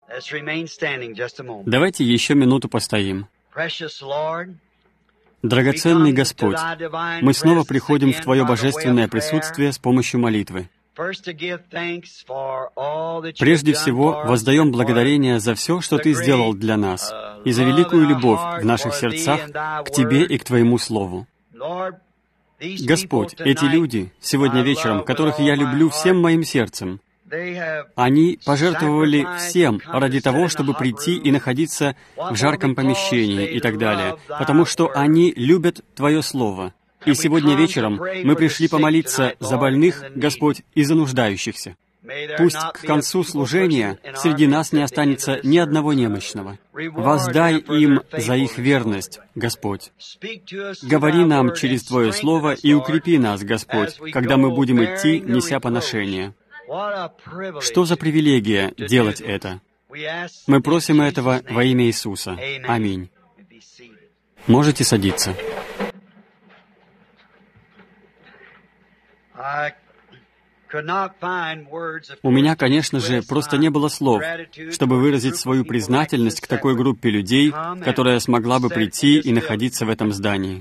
Давайте еще минуту постоим. Драгоценный Господь, мы снова приходим в Твое божественное присутствие с помощью молитвы. Прежде всего, воздаем благодарение за все, что Ты сделал для нас, и за великую любовь в наших сердцах к Тебе и к Твоему Слову. Господь, эти люди, сегодня вечером, которых я люблю всем моим сердцем, они пожертвовали всем ради того, чтобы прийти и находиться в жарком помещении и так далее, потому что они любят Твое Слово. И сегодня вечером мы пришли помолиться за больных, Господь, и за нуждающихся. Пусть к концу служения среди нас не останется ни одного немощного. Воздай им за их верность, Господь. Говори нам через Твое Слово и укрепи нас, Господь, когда мы будем идти, неся поношение. Что за привилегия делать это? Мы просим этого во имя Иисуса. Аминь. Можете садиться. У меня, конечно же, просто не было слов, чтобы выразить свою признательность к такой группе людей, которая смогла бы прийти и находиться в этом здании.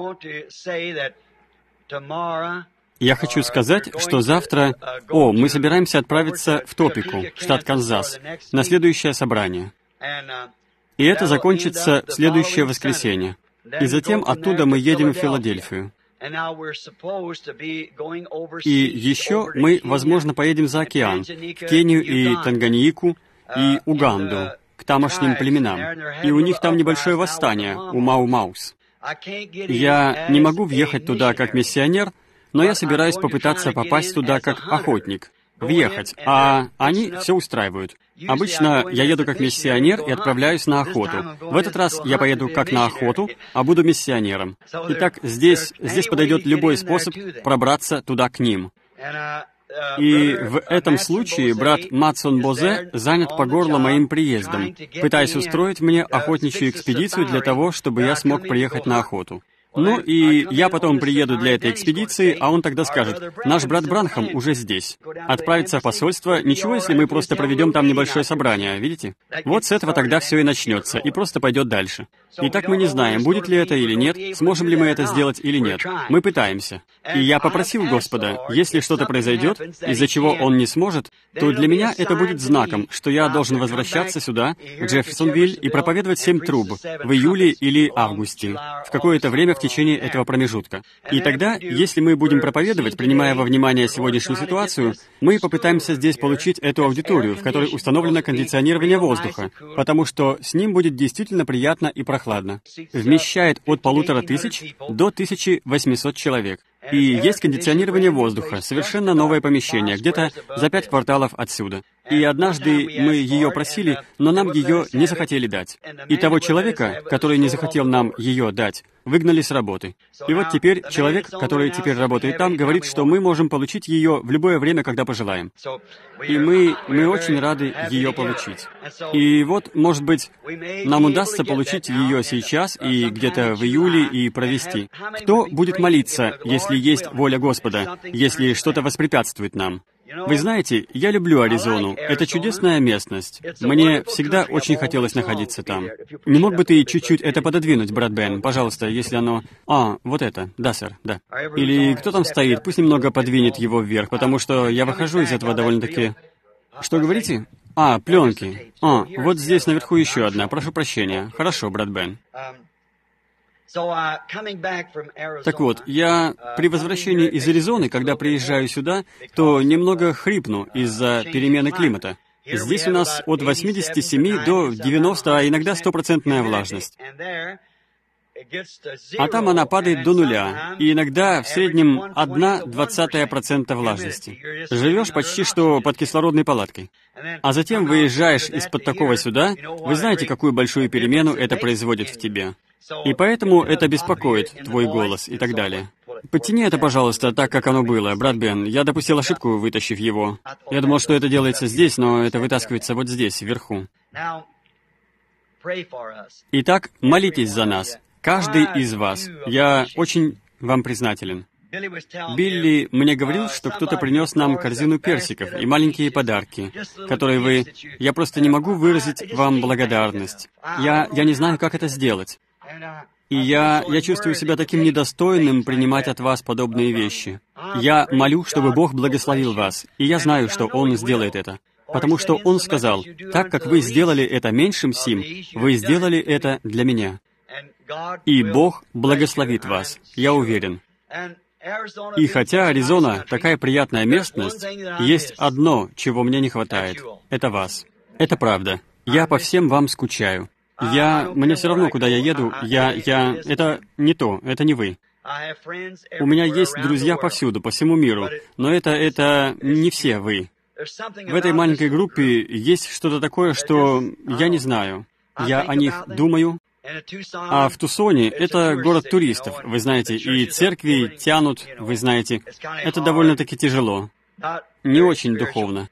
Я хочу сказать, что завтра... мы собираемся отправиться в Топику, штат Канзас, на следующее собрание. И это закончится в следующее воскресенье. И затем оттуда мы едем в Филадельфию. И еще мы, возможно, поедем за океан, в Кению и Танганьику, и Уганду, к тамошним племенам. И у них там небольшое восстание, у Мау-Маус. Я не могу въехать туда как миссионер, но я собираюсь попытаться попасть туда как охотник, въехать, а они все устраивают. Обычно я еду как миссионер и отправляюсь на охоту. В этот раз я поеду как на охоту, а буду миссионером. Итак, здесь подойдет любой способ пробраться туда к ним. И в этом случае брат Матсон Бозе занят по горло моим приездом, пытаясь устроить мне охотничью экспедицию для того, чтобы я смог приехать на охоту. Ну, и я потом приеду для этой экспедиции, а он тогда скажет, наш брат Бранхам уже здесь. Отправиться в посольство, ничего, если мы просто проведем там небольшое собрание, видите? Вот с этого тогда все и начнется, и просто пойдет дальше. Итак, мы не знаем, будет ли это или нет, сможем ли мы это сделать или нет. Мы пытаемся. И я попросил Господа, если что-то произойдет, из-за чего Он не сможет, то для меня это будет знаком, что я должен возвращаться сюда, в Джефферсонвиль, и проповедовать 7 труб в июле или августе, в какое-то время в течение этого промежутка. И тогда, если мы будем проповедовать, принимая во внимание сегодняшнюю ситуацию, мы попытаемся здесь получить эту аудиторию, в которой установлено кондиционирование воздуха, потому что с ним будет действительно приятно и прохладно. Вмещает от 1500 до 1800 человек. И есть кондиционирование воздуха, совершенно новое помещение, где-то за 5 кварталов отсюда. И однажды мы ее просили, но нам ее не захотели дать. И того человека, который не захотел нам ее дать, выгнали с работы. И вот теперь человек, который теперь работает там, говорит, что мы можем получить ее в любое время, когда пожелаем. И мы очень рады ее получить. И вот, может быть, нам удастся получить ее сейчас и где-то в июле и провести. Кто будет молиться, если есть воля Господа, если что-то воспрепятствует нам? Вы знаете, я люблю Аризону. Это чудесная местность. Мне всегда очень хотелось находиться там. Не мог бы ты чуть-чуть это пододвинуть, брат Бен, пожалуйста, если оно... вот это. Да, сэр, да. Или кто там стоит, пусть немного подвинет его вверх, потому что я выхожу из этого довольно-таки... Что говорите? Пленки. Вот здесь наверху еще одна. Прошу прощения. Хорошо, брат Бен. Так вот, я при возвращении из Аризоны, когда приезжаю сюда, то немного хрипну из-за перемены климата. Здесь у нас от 87 до 90, а иногда 100% влажность. А там она падает до нуля, и иногда в среднем 1/20% влажности. Живешь почти что под кислородной палаткой. А затем выезжаешь из-под такого сюда, вы знаете, какую большую перемену это производит в тебе. И поэтому это беспокоит твой голос и так далее. Подтяни это, пожалуйста, так, как оно было, брат Бен. Я допустил ошибку, вытащив его. Я думал, что это делается здесь, но это вытаскивается вот здесь, вверху. Итак, молитесь за нас. Каждый из вас. Я очень вам признателен. Билли мне говорил, что кто-то принес нам корзину персиков и маленькие подарки, которые Я просто не могу выразить вам благодарность. Я не знаю, как это сделать. И я чувствую себя таким недостойным принимать от вас подобные вещи. Я молю, чтобы Бог благословил вас, и я знаю, что Он сделает это. Потому что Он сказал, так как вы сделали это меньшим сим, вы сделали это для Меня. И Бог благословит вас, я уверен. И хотя Аризона такая приятная местность, есть одно, чего мне не хватает. Это вас. Это правда. Я по всем вам скучаю. Мне все равно, куда я еду, это не то, это не вы. У меня есть друзья повсюду, по всему миру, но это не все вы. В этой маленькой группе есть что-то такое, что я не знаю. Я о них думаю. А в Тусоне это город туристов, вы знаете, и церкви тянут, вы знаете. Это довольно-таки тяжело. Не очень духовно.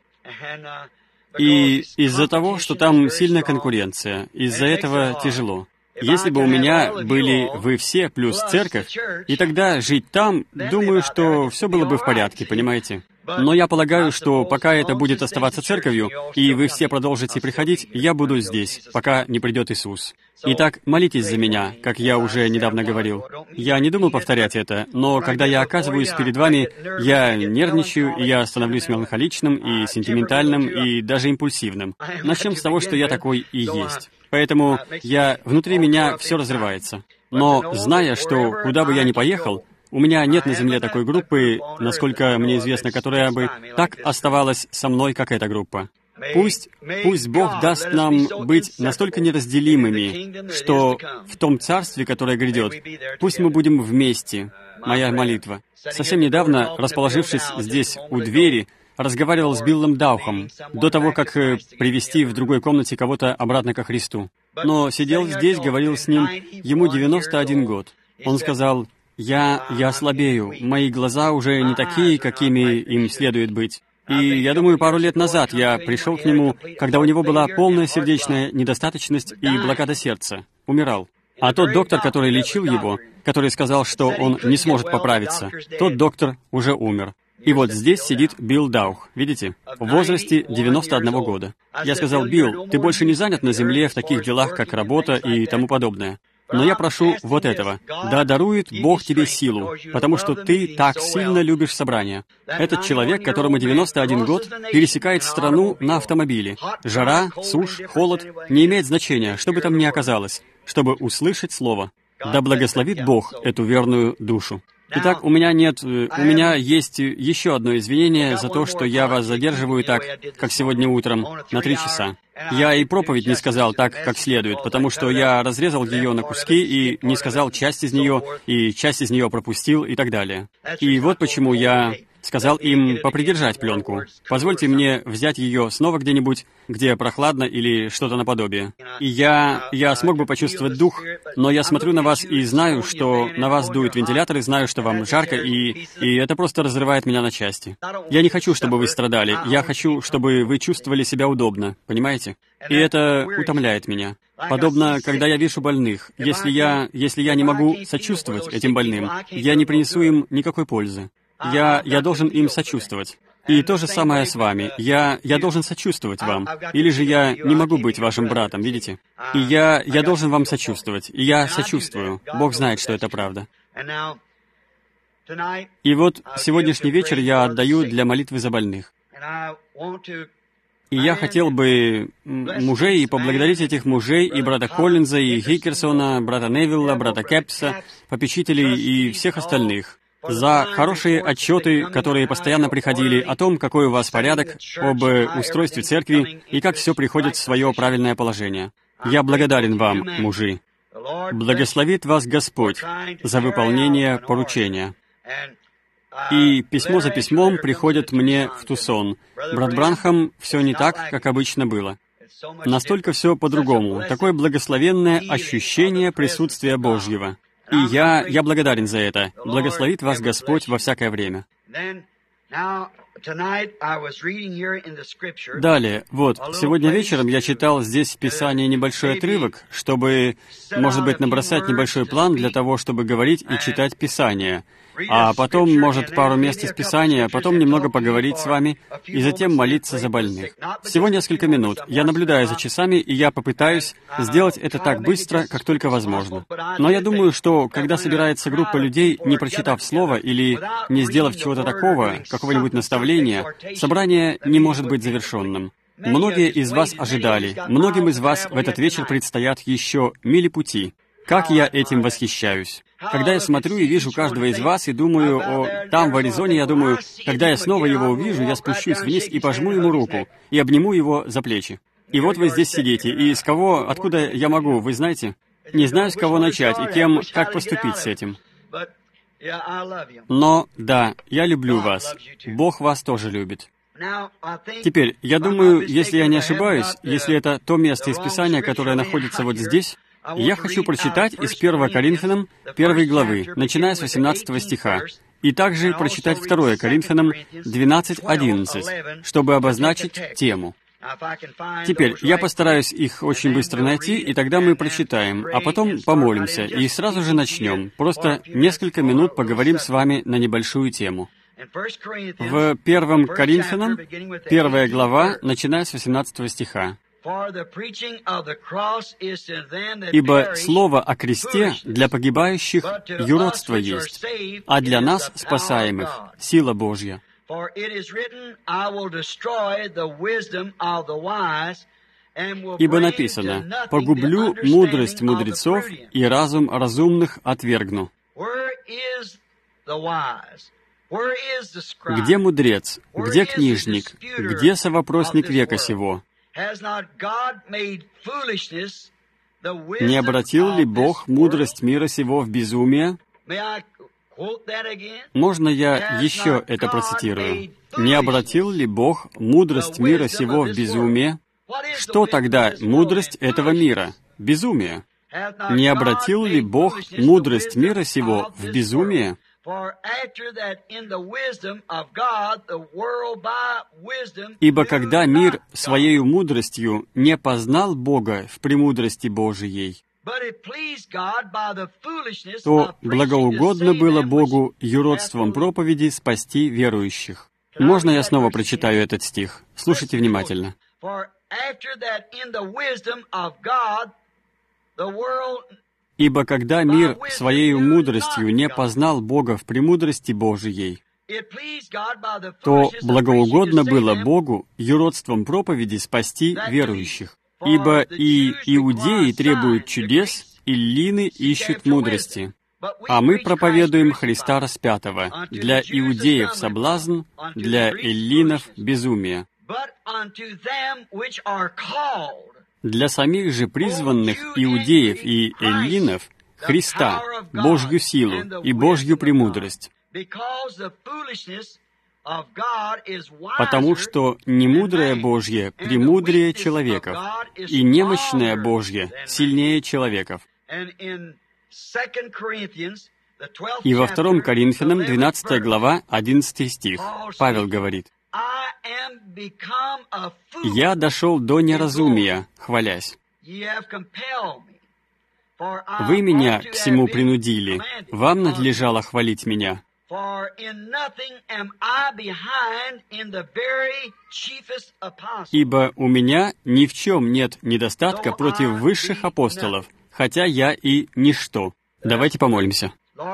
И из-за того, что там сильная конкуренция, из-за этого тяжело. Если бы у меня были вы все плюс церковь, и тогда жить там, думаю, что все было бы в порядке, понимаете? Но я полагаю, что пока это будет оставаться церковью, и вы все продолжите приходить, я буду здесь, пока не придет Иисус. Итак, молитесь за меня, как я уже недавно говорил. Я не думал повторять это, но когда я оказываюсь перед вами, я нервничаю, и я становлюсь меланхоличным, и сентиментальным, и даже импульсивным. Начнем с того, что я такой и есть. Поэтому внутри меня все разрывается. Но, зная, что куда бы я ни поехал, у меня нет на Земле такой группы, насколько мне известно, которая бы так оставалась со мной, как эта группа. Пусть Бог даст нам быть настолько неразделимыми, что в том царстве, которое грядет, пусть мы будем вместе. Моя молитва. Совсем недавно, расположившись здесь у двери, разговаривал с Биллом Даухом до того, как привести в другой комнате кого-то обратно ко Христу. Но сидел здесь, говорил с ним, ему 91 год. Он сказал, «Я слабею, мои глаза уже не такие, какими им следует быть». И я думаю, пару лет назад я пришел к нему, когда у него была полная сердечная недостаточность и блокада сердца. Умирал. А тот доктор, который лечил его, который сказал, что он не сможет поправиться, тот доктор уже умер. И вот здесь сидит Билл Даух, видите, в возрасте 91 года. Я сказал, «Билл, ты больше не занят на земле в таких делах, как работа и тому подобное. Но я прошу вот этого. Да дарует Бог тебе силу, потому что ты так сильно любишь собрания». Этот человек, которому 91 год, пересекает страну на автомобиле. Жара, сушь, холод, не имеет значения, что бы там ни оказалось, чтобы услышать Слово. Да благословит Бог эту верную душу. Итак, у меня есть еще одно извинение за то, что я вас задерживаю так, как сегодня утром, на 3 часа. Я и проповедь не сказал так, как следует, потому что я разрезал ее на куски и не сказал часть из нее, и часть из нее пропустил и так далее. И вот почему я сказал им попридержать пленку. Позвольте мне взять ее снова где-нибудь, где прохладно или что-то наподобие. И я смог бы почувствовать дух, но я смотрю на вас и знаю, что на вас дует вентилятор, и знаю, что вам жарко, и это просто разрывает меня на части. Я не хочу, чтобы вы страдали. Я хочу, чтобы вы чувствовали себя удобно, понимаете? И это утомляет меня. Подобно, когда я вижу больных. Если я не могу сочувствовать этим больным, я не принесу им никакой пользы. Я должен им сочувствовать. И то же самое с вами. Я должен сочувствовать вам. Или же я не могу быть вашим братом, видите? И я должен вам сочувствовать. И я сочувствую. Бог знает, что это правда. И вот сегодняшний вечер я отдаю для молитвы за больных. И я хотел бы мужей и поблагодарить этих мужей, и брата Коллинза, и Хикерсона, брата Невилла, брата Кэпса, попечителей и всех остальных, за хорошие отчеты, которые постоянно приходили о том, какой у вас порядок, об устройстве церкви и как все приходит в свое правильное положение. Я благодарен вам, мужи. Благословит вас Господь за выполнение поручения. И письмо за письмом приходят мне в Тусон. Брат Бранхам, все не так, как обычно было. Настолько все по-другому. Такое благословенное ощущение присутствия Божьего. И я благодарен за это. Благословит вас Господь во всякое время. Далее, вот, сегодня вечером я читал здесь в Писании небольшой отрывок, чтобы, может быть, набросать небольшой план для того, чтобы говорить и читать Писание. А потом, может, пару мест из Писания, а потом немного поговорить с вами, и затем молиться за больных. Всего несколько минут. Я наблюдаю за часами, и я попытаюсь сделать это так быстро, как только возможно. Но я думаю, что, когда собирается группа людей, не прочитав слово или не сделав чего-то такого, какого-нибудь наставления, собрание не может быть завершенным. Многие из вас ожидали, многим из вас в этот вечер предстоят еще мили пути. Как я этим восхищаюсь. Когда я смотрю и вижу каждого из вас, и думаю, там, в Аризоне, я думаю, когда я снова его увижу, я спущусь вниз и пожму ему руку, и обниму его за плечи. И вот вы здесь сидите, и с кого, откуда я могу, вы знаете? Не знаю, с кого начать, и как поступить с этим. Но, да, я люблю вас. Бог вас тоже любит. Теперь, я думаю, если я не ошибаюсь, если это то место из Писания, которое находится вот здесь, я хочу прочитать из 1 Коринфянам 1 главы, начиная с 18 стиха, и также прочитать 2 Коринфянам 12:11, чтобы обозначить тему. Теперь, я постараюсь их очень быстро найти, и тогда мы прочитаем, а потом помолимся, и сразу же начнем. Просто несколько минут поговорим с вами на небольшую тему. В 1 Коринфянам, 1 глава, начиная с 18 стиха. «Ибо слово о кресте для погибающих юродство есть, а для нас, спасаемых, сила Божья. Ибо написано, погублю мудрость мудрецов и разум разумных отвергну». Где мудрец? Где книжник? Где совопросник века сего? Не обратил ли Бог мудрость мира сего в безумие? Можно я еще это процитирую? Не обратил ли Бог мудрость мира сего в безумие? Что тогда мудрость этого мира? Безумие. Не обратил ли Бог мудрость мира сего в безумие? Ибо когда мир своею мудростью не познал Бога в премудрости Божией, то благоугодно было Богу юродством проповеди спасти верующих. Можно я снова прочитаю этот стих? Слушайте внимательно. «Ибо когда мир своею мудростью не познал Бога в премудрости Божией, то благоугодно было Богу юродством проповеди спасти верующих. Ибо и иудеи требуют чудес, и эллины ищут мудрости. А мы проповедуем Христа распятого, для иудеев соблазн, для эллинов безумие. Для самих же призванных иудеев и эллинов Христа, Божью силу и Божью премудрость. Потому что немудрое Божье премудрее человеков, и немощное Божье сильнее человеков». И во 2 Коринфянам, 12 глава, 11 стих, Павел говорит, «Я дошел до неразумия, хвалясь. Вы меня к всему принудили, вам надлежало хвалить меня. Ибо у меня ни в чем нет недостатка против высших апостолов, хотя я и ничто». Давайте помолимся.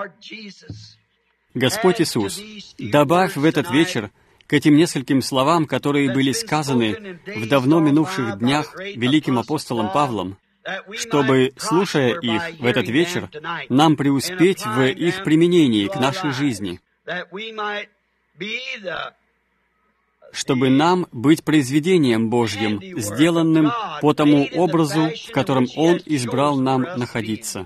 Господь Иисус, добавь в этот вечер к этим нескольким словам, которые были сказаны в давно минувших днях великим апостолом Павлом, чтобы, слушая их в этот вечер, нам преуспеть в их применении к нашей жизни, чтобы нам быть произведением Божьим, сделанным по тому образу, в котором Он избрал нам находиться.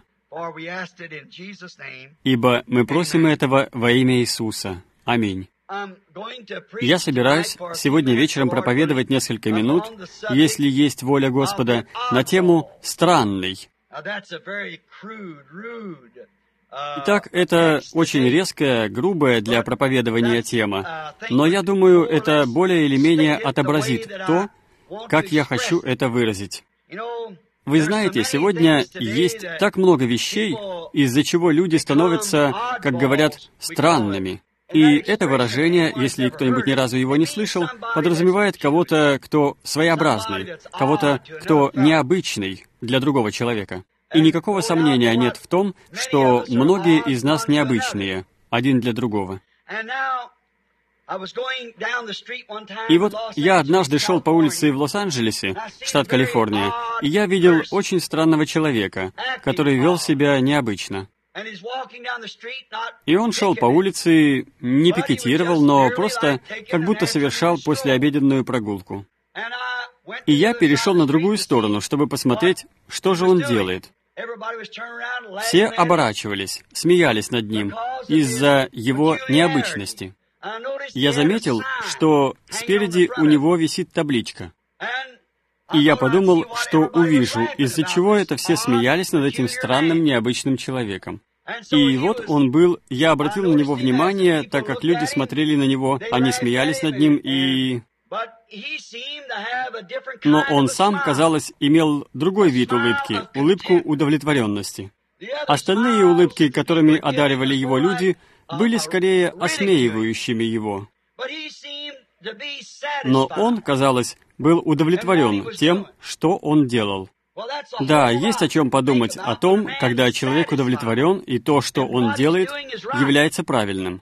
Ибо мы просим этого во имя Иисуса. Аминь. Я собираюсь сегодня вечером проповедовать несколько минут, если есть воля Господа, на тему «странный». Итак, это очень резкая, грубая для проповедования тема, но я думаю, это более или менее отобразит то, как я хочу это выразить. Вы знаете, сегодня есть так много вещей, из-за чего люди становятся, как говорят, странными. И это выражение, если кто-нибудь ни разу его не слышал, подразумевает кого-то, кто своеобразный, кого-то, кто необычный для другого человека. И никакого сомнения нет в том, что многие из нас необычные, один для другого. И вот я однажды шел по улице в Лос-Анджелесе, штат Калифорния, и я видел очень странного человека, который вел себя необычно. И он шел по улице, не пикетировал, но просто как будто совершал послеобеденную прогулку. И я перешел на другую сторону, чтобы посмотреть, что же он делает. Все оборачивались, смеялись над ним из-за его необычности. Я заметил, что спереди у него висит табличка. И я подумал, что увижу, из-за чего это все смеялись над этим странным, необычным человеком. И вот он был, я обратил на него внимание, так как люди смотрели на него, они смеялись над ним, но он сам, казалось, имел другой вид улыбки, улыбку удовлетворенности. Остальные улыбки, которыми одаривали его люди, были скорее осмеивающими его. Но он, казалось, был удовлетворен тем, что он делал. Да, есть о чем подумать, о том, когда человек удовлетворен, и то, что он делает, является правильным.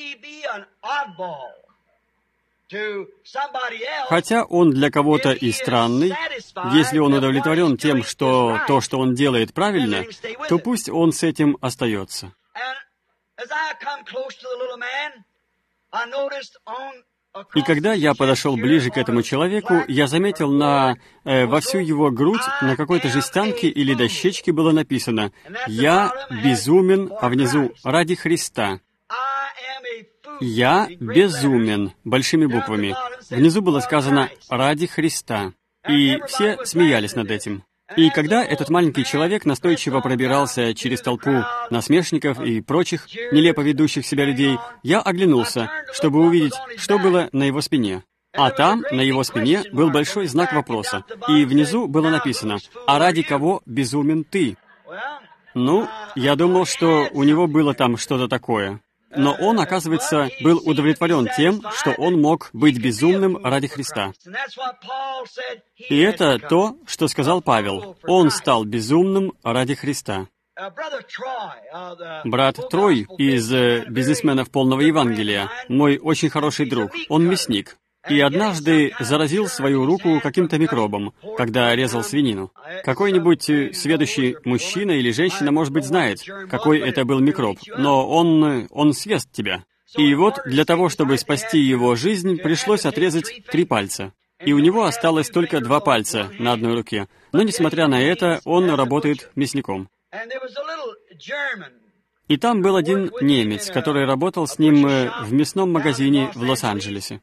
Хотя он для кого-то и странный, если он удовлетворен тем, что то, что он делает, правильно, то пусть он с этим остается. И когда я подошел ближе к этому человеку, я заметил во всю его грудь на какой-то жестянке или дощечке было написано «Я безумен», а внизу «Ради Христа». «Я безумен» большими буквами. Внизу было сказано «Ради Христа». И все смеялись над этим. И когда этот маленький человек настойчиво пробирался через толпу насмешников и прочих нелепо ведущих себя людей, я оглянулся, чтобы увидеть, что было на его спине. А там, на его спине, был большой знак вопроса. И внизу было написано «А ради кого безумен ты?» Ну, я думал, что у него было там что-то такое. Но он, оказывается, был удовлетворен тем, что он мог быть безумным ради Христа. И это то, что сказал Павел. Он стал безумным ради Христа. Брат Трой из «Бизнесменов полного Евангелия», мой очень хороший друг, он мясник. И однажды заразил свою руку каким-то микробом, когда резал свинину. Какой-нибудь сведущий мужчина или женщина, может быть, знает, какой это был микроб, но он съест тебя. И вот для того, чтобы спасти его жизнь, пришлось отрезать 3 пальца. И у него осталось только 2 пальца на одной руке. Но, несмотря на это, он работает мясником. И там был один немец, который работал с ним в мясном магазине в Лос-Анджелесе.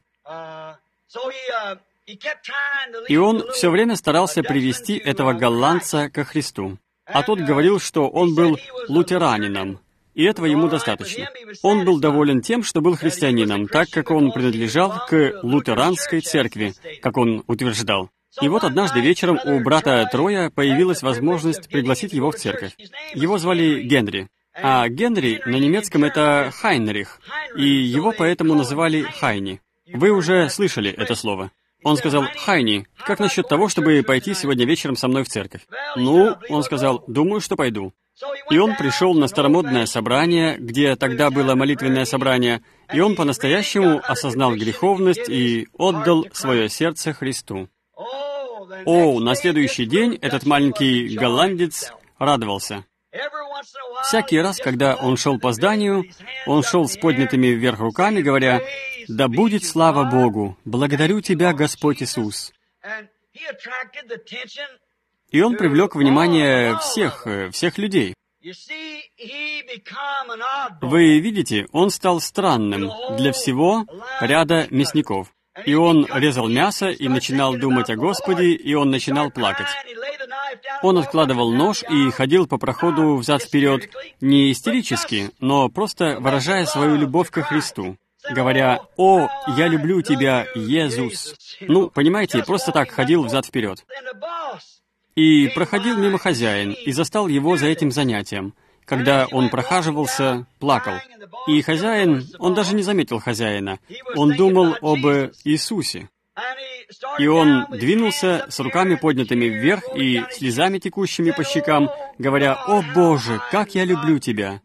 И он все время старался привести этого голландца ко Христу. А тот говорил, что он был лютеранином, и этого ему достаточно. Он был доволен тем, что был христианином, так как он принадлежал к лютеранской церкви, как он утверждал. И вот однажды вечером у брата Троя появилась возможность пригласить его в церковь. Его звали Генри. А Генри на немецком это Хайнрих, и его поэтому называли Хайни. Вы уже слышали это слово. Он сказал: «Хайни, как насчет того, чтобы пойти сегодня вечером со мной в церковь?» «Ну», он сказал, «думаю, что пойду». И он пришел на старомодное собрание, где тогда было молитвенное собрание, и он по-настоящему осознал греховность и отдал свое сердце Христу. О, на следующий день этот маленький голландец радовался. Всякий раз, когда он шел по зданию, он шел с поднятыми вверх руками, говоря: «Да будет слава Богу! Благодарю Тебя, Господь Иисус!» И он привлек внимание всех людей. Вы видите, он стал странным для всего ряда мясников. И он резал мясо и начинал думать о Господе, и он начинал плакать. Он откладывал нож и ходил по проходу взад-вперед не истерически, но просто выражая свою любовь ко Христу, говоря: «О, я люблю тебя, Иисус». Ну, понимаете, просто так ходил взад-вперед. И проходил мимо хозяин, и застал его за этим занятием. Когда он прохаживался, плакал. И хозяин, он даже не заметил хозяина. Он думал об Иисусе. И он двинулся с руками поднятыми вверх и слезами текущими по щекам, говоря: «О Боже, как я люблю тебя!»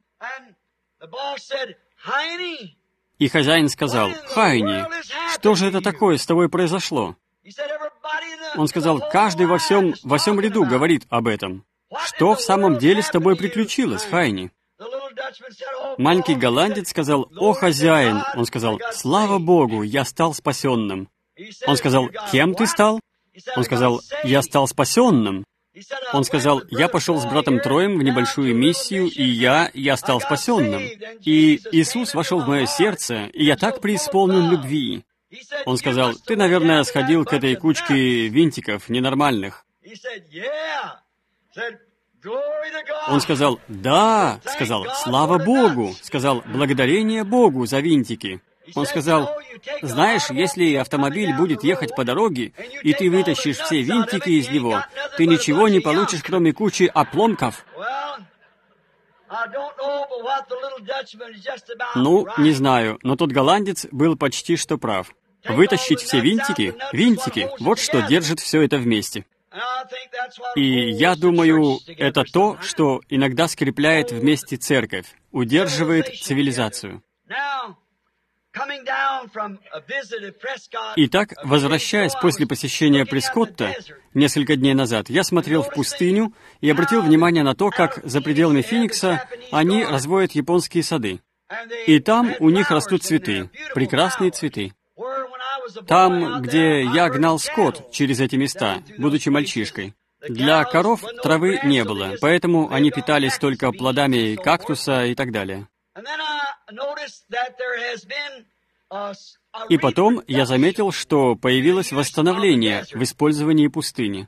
И хозяин сказал: «Хайни, что же это такое с тобой произошло?» Он сказал: «Каждый во всем ряду говорит об этом. Что в самом деле с тобой приключилось, Хайни?» Маленький голландец сказал: «О, хозяин!» Он сказал: «Слава Богу, я стал спасенным». Он сказал: «Кем ты стал?» Он сказал: «Я стал спасенным». Он сказал: «Я пошел с братом Троем в небольшую миссию, и я стал спасенным. И Иисус вошел в мое сердце, и я так преисполнен любви». Он сказал: «Ты, наверное, сходил к этой кучке винтиков ненормальных». Он сказал: «Да», сказал: «Слава Богу», сказал: «Благодарение Богу за винтики». Он сказал: «Знаешь, если автомобиль будет ехать по дороге, и ты вытащишь все винтики из него, ты ничего не получишь, кроме кучи обломков». Ну, не знаю, но тот голландец был почти что прав. Вытащить все винтики, вот что держит все это вместе. И я думаю, это то, что иногда скрепляет вместе церковь, удерживает цивилизацию. Итак, возвращаясь после посещения Прескотта несколько дней назад, я смотрел в пустыню и обратил внимание на то, как за пределами Финикса они разводят японские сады. И там у них растут цветы, прекрасные цветы. Там, где я гнал скот через эти места, будучи мальчишкой, для коров травы не было, поэтому они питались только плодами кактуса и так далее. И потом я заметил, что появилось восстановление в использовании пустыни.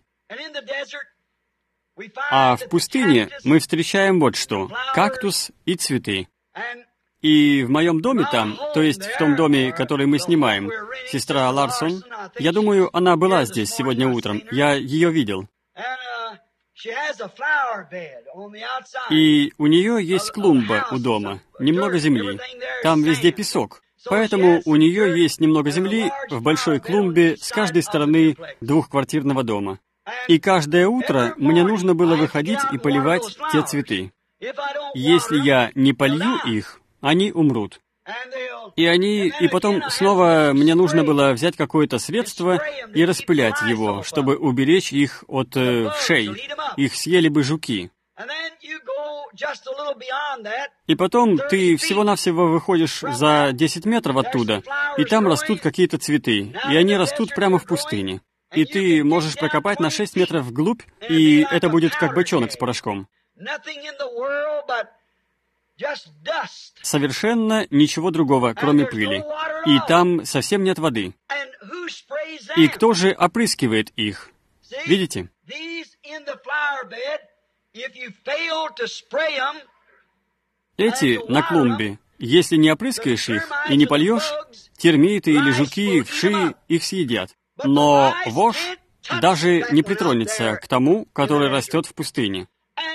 А в пустыне мы встречаем вот что: кактус и цветы. И в моем доме там, то есть в том доме, который мы снимаем, сестра Ларсон, я думаю, она была здесь сегодня утром, я ее видел. И у нее есть клумба у дома, немного земли. Там везде песок. Поэтому у нее есть немного земли в большой клумбе с каждой стороны двухквартирного дома. И каждое утро мне нужно было выходить и поливать те цветы. Если я не полью их, они умрут. И потом снова мне нужно было взять какое-то средство и распылять его, чтобы уберечь их от вшей. Их съели бы жуки. И потом ты всего-навсего выходишь за 10 метров оттуда, и там растут какие-то цветы, и они растут прямо в пустыне. И ты можешь прокопать на 6 метров вглубь, и это будет как бочонок с порошком. Совершенно ничего другого, кроме пыли. И там совсем нет воды. И кто же опрыскивает их? Видите? Эти на клумбе, если не опрыскаешь их и не польешь, термиты или жуки, вши их съедят. Но вошь даже не притронется к тому, который растет в пустыне.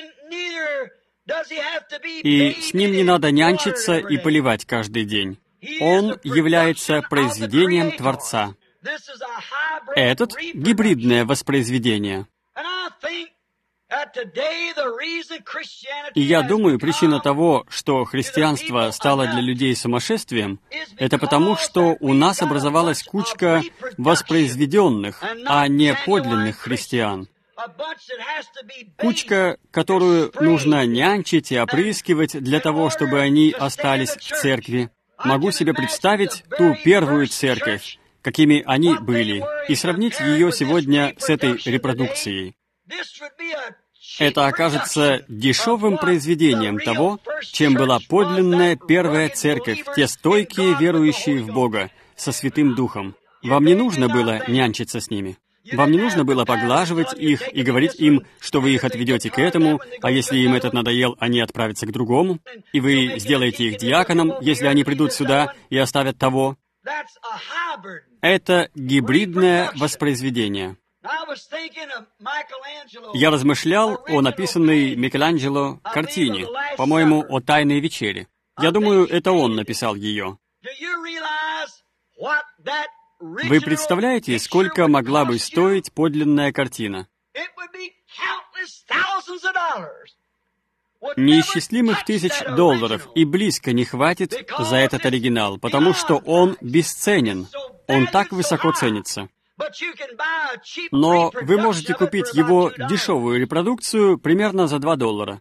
И с ним не надо нянчиться и поливать каждый день. Он является произведением Творца. Этот — гибридное воспроизведение. И я думаю, причина того, что христианство стало для людей сумасшествием, это потому, что у нас образовалась кучка воспроизведенных, а не подлинных христиан. Кучка, которую нужно нянчить и опрыскивать для того, чтобы они остались в церкви. Могу себе представить ту первую церковь, какими они были, и сравнить ее сегодня с этой репродукцией. Это окажется дешевым произведением того, чем была подлинная первая церковь, те стойкие, верующие в Бога, со Святым Духом. Вам не нужно было нянчиться с ними. Вам не нужно было поглаживать их и говорить им, что вы их отведете к этому, а если им этот надоел, они отправятся к другому, и вы сделаете их диаконом, если они придут сюда и оставят того. Это гибридное воспроизведение. Я размышлял о написанной Микеланджело картине, по-моему, о «Тайной вечере». Я думаю, это он написал ее. Вы представляете, сколько могла бы стоить подлинная картина? Неисчислимых $1000 и близко не хватит за этот оригинал, потому что он бесценен. Он так высоко ценится. Но вы можете купить его дешевую репродукцию примерно за $2.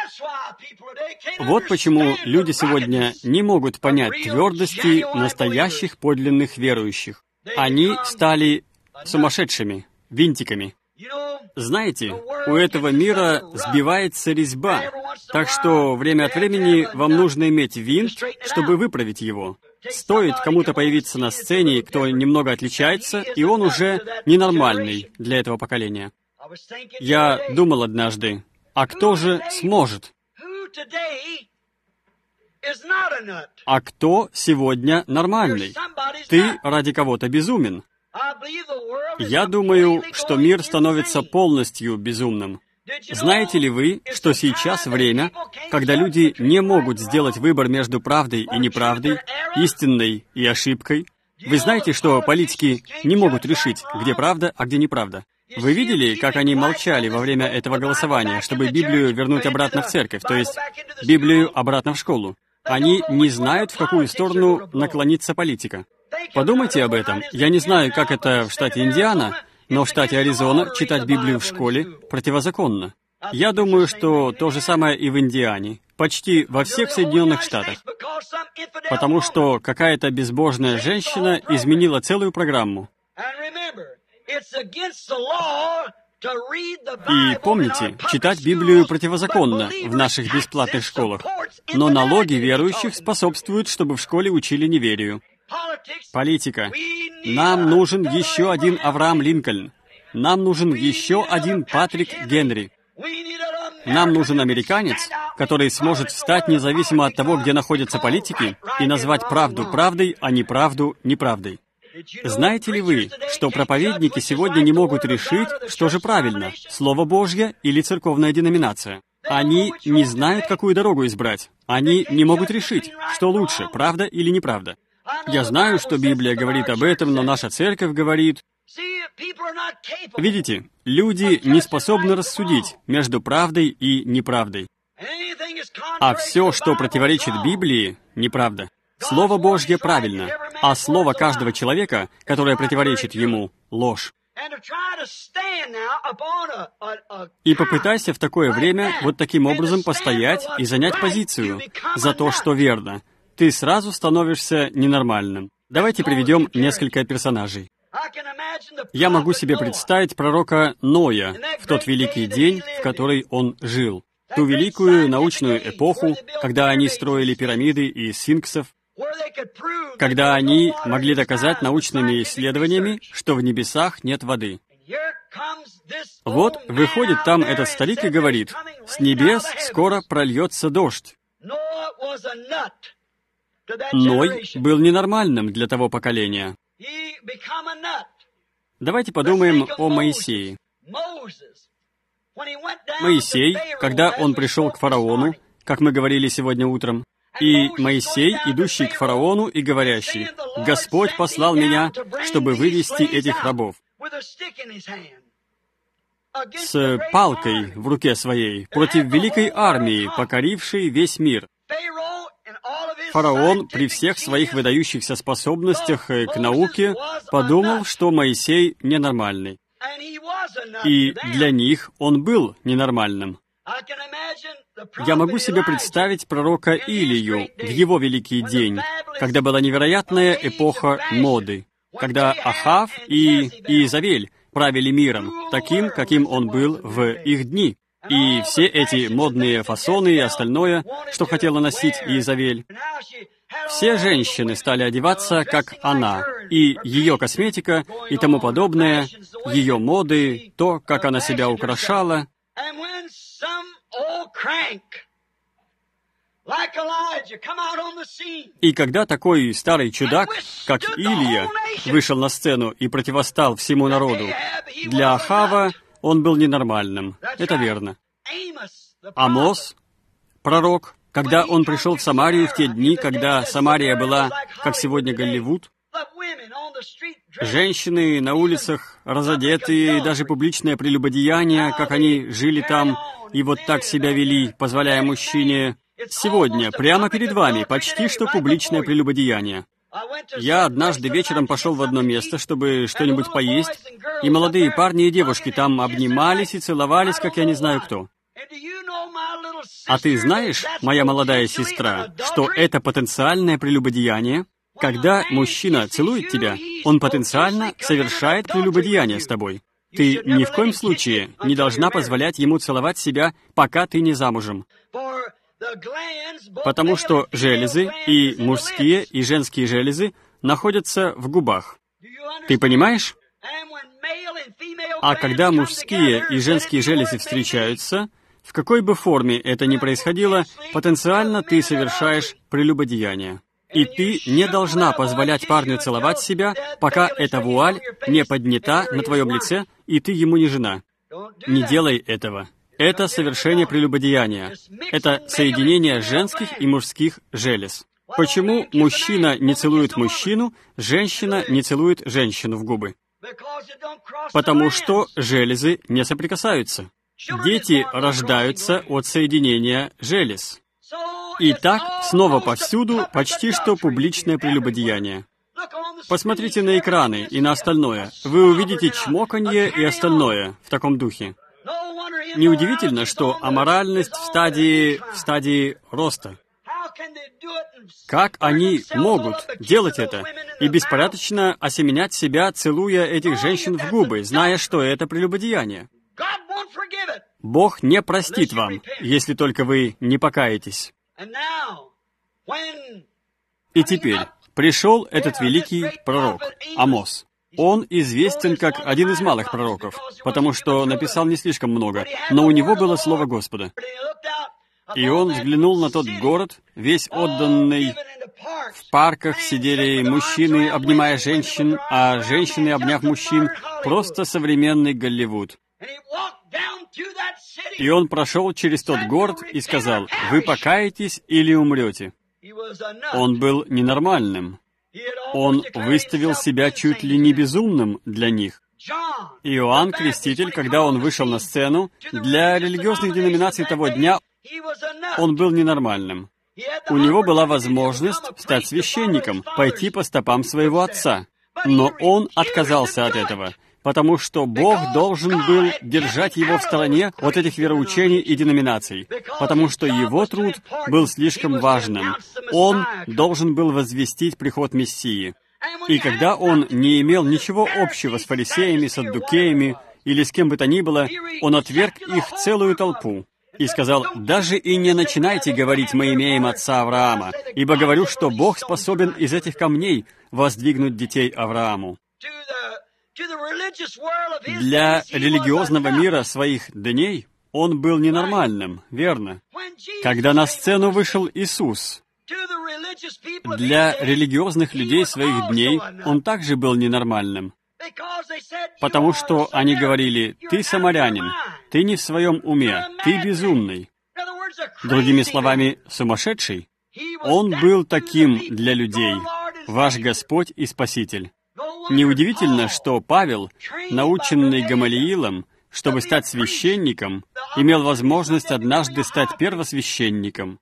Вот почему люди сегодня не могут понять твердости настоящих подлинных верующих. Они стали сумасшедшими, винтиками. Знаете, у этого мира сбивается резьба, так что время от времени вам нужно иметь винт, чтобы выправить его. Стоит кому-то появиться на сцене, кто немного отличается, и он уже ненормальный для этого поколения. Я думал однажды, а кто же сможет? А кто сегодня нормальный? Ты ради кого-то безумен. Я думаю, что мир становится полностью безумным. Знаете ли вы, что сейчас время, когда люди не могут сделать выбор между правдой и неправдой, истинной и ошибкой? Вы знаете, что политики не могут решить, где правда, а где неправда? Вы видели, как они молчали во время этого голосования, чтобы Библию вернуть обратно в церковь, то есть Библию обратно в школу? Они не знают, в какую сторону наклонится политика. Подумайте об этом. Я не знаю, как это в штате Индиана, но в штате Аризона читать Библию в школе противозаконно. Я думаю, что то же самое и в Индиане, почти во всех Соединенных Штатах. Потому что какая-то безбожная женщина изменила целую программу. И помните, читать Библию противозаконно в наших бесплатных школах, но налоги верующих способствуют, чтобы в школе учили неверию. Политика. Нам нужен еще один Авраам Линкольн. Нам нужен еще один Патрик Генри. Нам нужен американец, который сможет встать независимо от того, где находятся политики, и назвать правду правдой, а неправду неправдой. Знаете ли вы, что проповедники сегодня не могут решить, что же правильно, Слово Божье или церковная деноминация? Они не знают, какую дорогу избрать. Они не могут решить, что лучше, правда или неправда. Я знаю, что Библия говорит об этом, но наша церковь говорит... Видите, люди не способны рассудить между правдой и неправдой. А все, что противоречит Библии, неправда. Слово Божье правильно, а слово каждого человека, которое противоречит ему, ложь. И попытайся в такое время вот таким образом постоять и занять позицию за то, что верно. Ты сразу становишься ненормальным. Давайте приведем несколько персонажей. Я могу себе представить пророка Ноя в тот великий день, в который он жил. Ту великую научную эпоху, когда они строили пирамиды и сфинксов, когда они могли доказать научными исследованиями, что в небесах нет воды. Вот выходит там этот старик и говорит, «С небес скоро прольется дождь». Ной был ненормальным для того поколения. Давайте подумаем о Моисее. Моисей, когда он пришел к фараону, как мы говорили сегодня утром, и Моисей, идущий к фараону и говорящий, «Господь послал меня, чтобы вывести этих рабов». С палкой в руке своей против великой армии, покорившей весь мир. Фараон при всех своих выдающихся способностях к науке подумал, что Моисей ненормальный. И для них он был ненормальным. Я могу себе представить пророка Илию в его великий день, когда была невероятная эпоха моды, когда Ахав и Иезавель правили миром, таким, каким он был в их дни. И все эти модные фасоны и остальное, что хотела носить Иезавель. Все женщины стали одеваться, как она, и ее косметика, и тому подобное, ее моды, то, как она себя украшала. И когда такой старый чудак, как Илия, вышел на сцену и противостал всему народу, для Ахава он был ненормальным. Это верно. Амос, пророк, когда он пришел в Самарию в те дни, когда Самария была, как сегодня Голливуд, женщины на улицах разодетые, даже публичное прелюбодеяние, как они жили там и вот так себя вели, позволяя мужчине. Сегодня, прямо перед вами, почти что публичное прелюбодеяние. Я однажды вечером пошел в одно место, чтобы что-нибудь поесть, и молодые парни и девушки там обнимались и целовались, как я не знаю кто. А ты знаешь, моя молодая сестра, что это потенциальное прелюбодеяние? Когда мужчина целует тебя, он потенциально совершает прелюбодеяние с тобой. Ты ни в коем случае не должна позволять ему целовать себя, пока ты не замужем. Потому что железы, и мужские, и женские железы, находятся в губах. Ты понимаешь? А когда мужские и женские железы встречаются, в какой бы форме это ни происходило, потенциально ты совершаешь прелюбодеяние. И ты не должна позволять парню целовать себя, пока эта вуаль не поднята на твоем лице, и ты ему не жена. Не делай этого. Это совершение прелюбодеяния. Это соединение женских и мужских желез. Почему мужчина не целует мужчину, женщина не целует женщину в губы? Потому что железы не соприкасаются. Дети рождаются от соединения желез. И так снова повсюду почти что публичное прелюбодеяние. Посмотрите на экраны и на остальное. Вы увидите чмоканье и остальное в таком духе. Неудивительно, что аморальность в стадии роста. Как они могут делать это и беспорядочно осеменять себя, целуя этих женщин в губы, зная, что это прелюбодеяние? Бог не простит вам, если только вы не покаетесь. И теперь пришел этот великий пророк, Амос. Он известен как один из малых пророков, потому что написал не слишком много, но у него было слово Господа. И он взглянул на тот город, весь отданный. В парках сидели мужчины, обнимая женщин, а женщины, обняв мужчин, просто современный Голливуд. И он прошел через тот город и сказал: «Вы покаетесь или умрете». Он был ненормальным. Он выставил себя чуть ли не безумным для них. Иоанн Креститель, когда он вышел на сцену, для религиозных деноминаций того дня он был ненормальным. У него была возможность стать священником, пойти по стопам своего отца. Но он отказался от этого, потому что Бог должен был держать его в стороне от этих вероучений и деноминаций, потому что его труд был слишком важным. Он должен был возвестить приход Мессии. И когда он не имел ничего общего с фарисеями, саддукеями или с кем бы то ни было, он отверг их целую толпу и сказал: «Даже и не начинайте говорить: мы имеем отца Авраама, ибо говорю, что Бог способен из этих камней воздвигнуть детей Аврааму». Для религиозного мира своих дней он был ненормальным, верно? Когда на сцену вышел Иисус, для религиозных людей своих дней он также был ненормальным. Потому что они говорили: «Ты самарянин, ты не в своем уме, ты безумный». Другими словами, сумасшедший. Он был таким для людей, ваш Господь и Спаситель. Неудивительно, что Павел, наученный Гамалиилом, чтобы стать священником, имел возможность однажды стать первосвященником.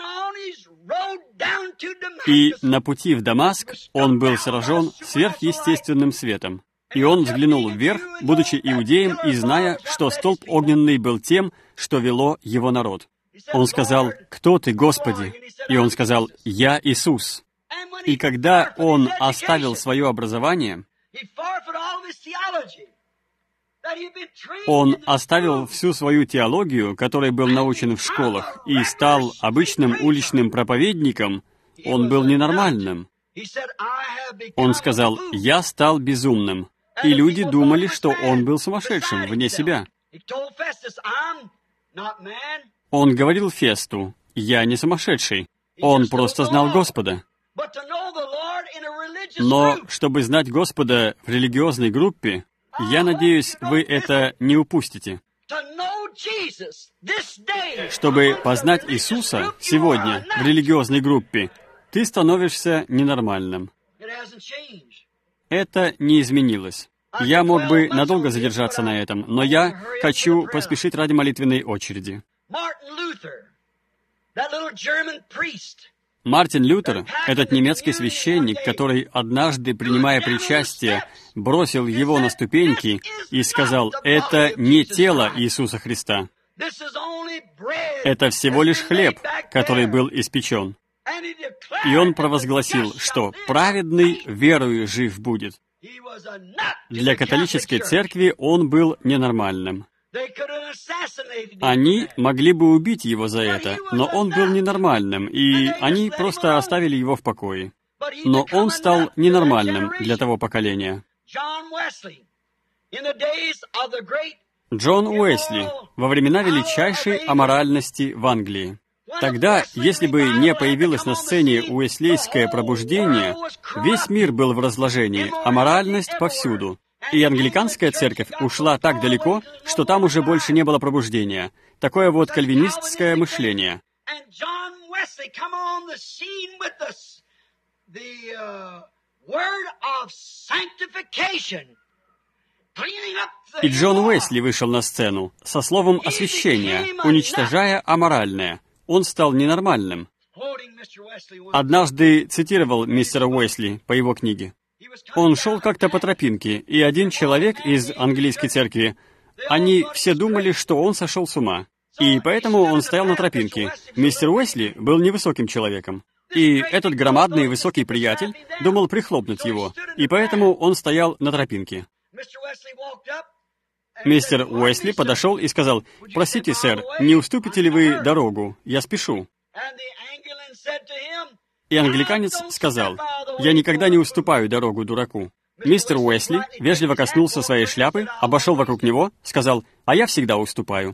И на пути в Дамаск он был сражен сверхъестественным светом. И он взглянул вверх, будучи иудеем, и зная, что столб огненный был тем, что вело его народ. Он сказал: «Кто ты, Господи?» И он сказал: «Я Иисус». И когда он оставил свое образование, он оставил всю свою теологию, которой был научен в школах, и стал обычным уличным проповедником, Он был ненормальным. Он сказал, «Я стал безумным». И люди думали, что он был сумасшедшим, вне себя. Он говорил Фесту, «Я не сумасшедший». Он просто знал Господа. Но чтобы знать Господа в религиозной группе, я надеюсь, вы это не упустите. Чтобы познать Иисуса сегодня в религиозной группе, ты становишься ненормальным. Это не изменилось. Я мог бы надолго задержаться на этом, но я хочу поспешить ради молитвенной очереди. Мартин Лютер, этот немецкий священник, который однажды, принимая причастие, бросил его на ступеньки и сказал, «Это не тело Иисуса Христа. Это всего лишь хлеб, который был испечен». И он провозгласил, что праведный верою жив будет. Для католической церкви он был ненормальным. Они могли бы убить его за это, но он был ненормальным, и они просто оставили его в покое. Но он стал ненормальным для того поколения. Джон Уэсли во времена величайшей аморальности в Англии. Тогда, если бы не появилось на сцене уэслейское пробуждение, весь мир был в разложении, аморальность повсюду. И англиканская церковь ушла так далеко, что там уже больше не было пробуждения. Такое вот кальвинистское мышление. И Джон Уэсли вышел на сцену со словом освящения, уничтожая аморальное. Он стал ненормальным. Однажды цитировал мистера Уэсли по его книге. Он шел как-то по тропинке, и один человек из английской церкви, они все думали, что он сошел с ума. И поэтому он стоял на тропинке. Мистер Уэсли был невысоким человеком. И этот громадный высокий приятель думал прихлопнуть его. И поэтому он стоял на тропинке. Мистер Уэсли подошел и сказал, «Простите, сэр, не уступите ли вы дорогу? Я спешу». И англиканец сказал, «Я никогда не уступаю дорогу дураку». Мистер Уэсли вежливо коснулся своей шляпы, обошел вокруг него, сказал, «А я всегда уступаю».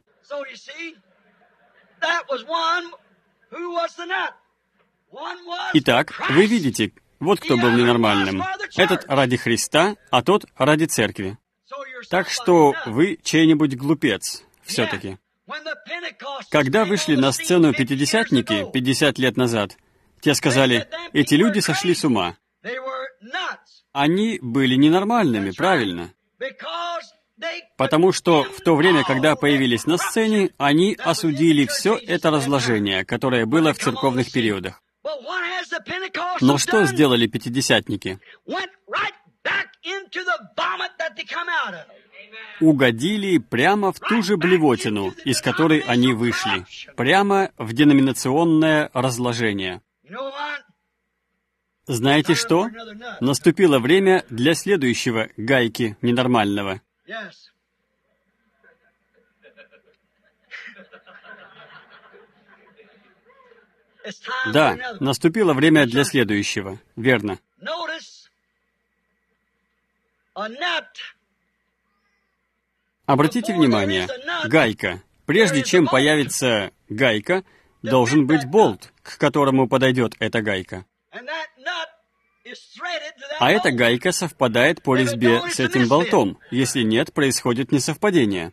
Итак, вы видите, вот кто был ненормальным. Этот ради Христа, а тот ради церкви. Так что вы чей-нибудь глупец, все-таки. Когда вышли на сцену пятидесятники 50 лет назад, те сказали, эти люди сошли с ума. Они были ненормальными, правильно? Потому что в то время, когда появились на сцене, они осудили все это разложение, которое было в церковных периодах. Но что сделали пятидесятники? Угодили прямо в ту же блевотину, из которой они вышли, прямо в деноминационное разложение. Знаете что? Наступило время для следующего гайки ненормального. Да, наступило время для следующего, верно. Обратите внимание, гайка. Прежде чем появится гайка, должен быть болт, к которому подойдет эта гайка. А эта гайка совпадает по резьбе с этим болтом. Если нет, происходит несовпадение.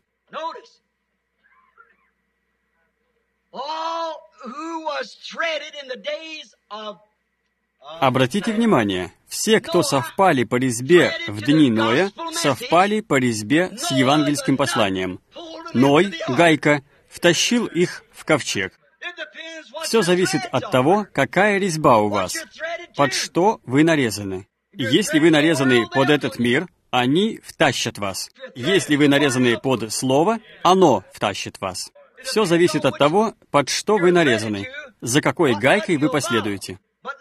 Обратите внимание, все, кто совпали по резьбе в дни Ноя, совпали по резьбе с евангельским посланием. Ной, гайка, втащил их в ковчег. Все зависит от того, какая резьба у вас, под что вы нарезаны. Если вы нарезаны под этот мир, они втащат вас. Если вы нарезаны под Слово, оно втащит вас. Все зависит от того, под что вы нарезаны, за какой гайкой вы последуете.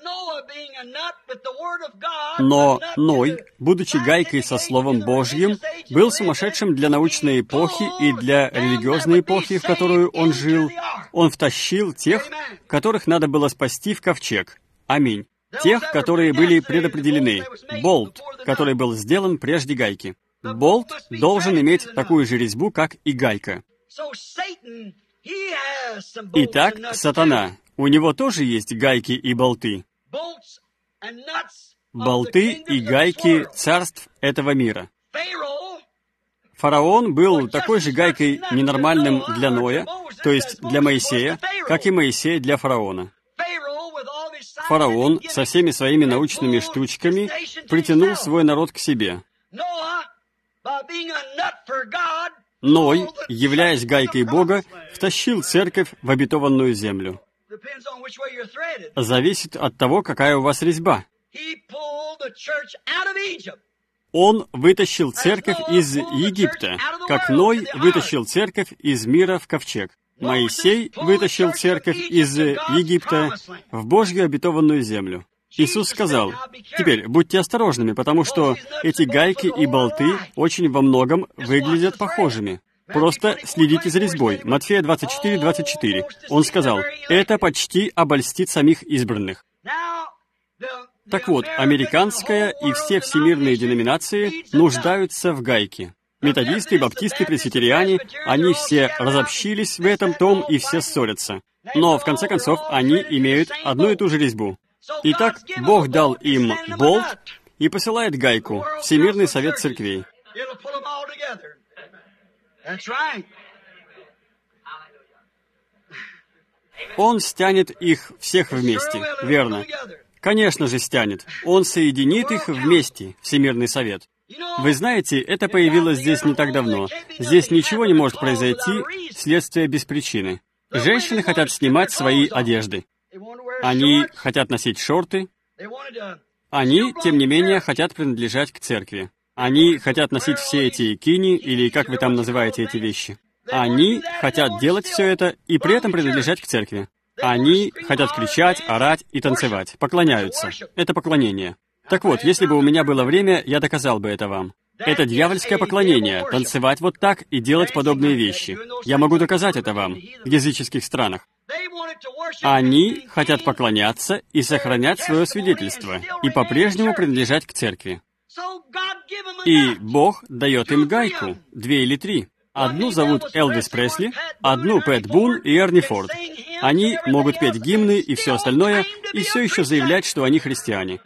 Но Ной, будучи гайкой со Словом Божьим, был сумасшедшим для научной эпохи и для религиозной эпохи, в которую он жил. Он втащил тех, которых надо было спасти в ковчег. Аминь. Тех, которые были предопределены. Болт, который был сделан прежде гайки. Болт должен иметь такую же резьбу, как и гайка. Итак, сатана, у него тоже есть гайки и болты. Болты и гайки царств этого мира. Фараон был такой же гайкой ненормальным для Ноя, то есть для Моисея, как и Моисей для фараона. Фараон со всеми своими научными штучками притянул свой народ к себе. Ной, являясь гайкой Бога, втащил церковь в обетованную землю. Зависит от того, какая у вас резьба. Он вытащил церковь из Египта, как Ной вытащил церковь из мира в ковчег. Моисей вытащил церковь из Египта в Божью обетованную землю. Иисус сказал: «Теперь будьте осторожными, потому что эти гайки и болты очень во многом выглядят похожими. Просто следите за резьбой». Матфея 24:24. Он сказал: «Это почти обольстит самих избранных». Так вот, американская и все всемирные деноминации нуждаются в гайке. Методисты, баптисты, пресвитериане, они все разобщились в этом, том, и все ссорятся. Но, в конце концов, они имеют одну и ту же резьбу. Итак, Бог дал им болт и посылает гайку, Всемирный совет церквей. Он стянет их всех вместе, верно? Конечно же, стянет. Он соединит их вместе, Всемирный совет. Вы знаете, это появилось здесь не так давно. Здесь ничего не может произойти вследствие без причины. Женщины хотят снимать свои одежды. Они хотят носить шорты. Они, тем не менее, хотят принадлежать к церкви. Они хотят носить все эти кини, или как вы там называете эти вещи. Они хотят делать все это и при этом принадлежать к церкви. Они хотят кричать, орать и танцевать. Поклоняются. Это поклонение. Так вот, если бы у меня было время, я доказал бы это вам. Это дьявольское поклонение, танцевать вот так и делать подобные вещи. Я могу доказать это вам в языческих странах. Они хотят поклоняться и сохранять свое свидетельство, и по-прежнему принадлежать к церкви. И Бог дает им гайку, 2 или 3. Одну зовут Элвис Пресли, одну Пэт Бун и Эрни Форд. Они могут петь гимны и все остальное, и все еще заявлять, что они христиане.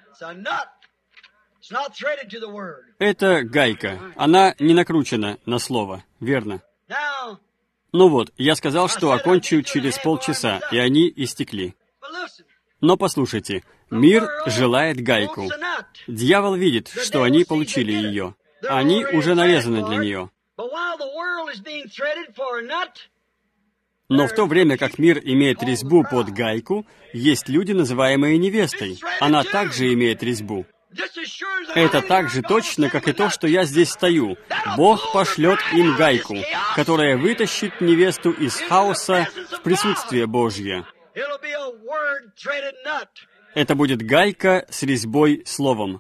Это гайка. Она не накручена на слово, верно? Ну вот, я сказал, что окончу через полчаса, и они истекли. Но послушайте, мир желает гайку. Дьявол видит, что они получили ее. Они уже нарезаны для нее. Но в то время как мир имеет резьбу под гайку, есть люди, называемые невестой. Она также имеет резьбу. Это так же точно, как и то, что я здесь стою. Бог пошлет им гайку, которая вытащит невесту из хаоса в присутствие Божье. Это будет гайка с резьбой словом.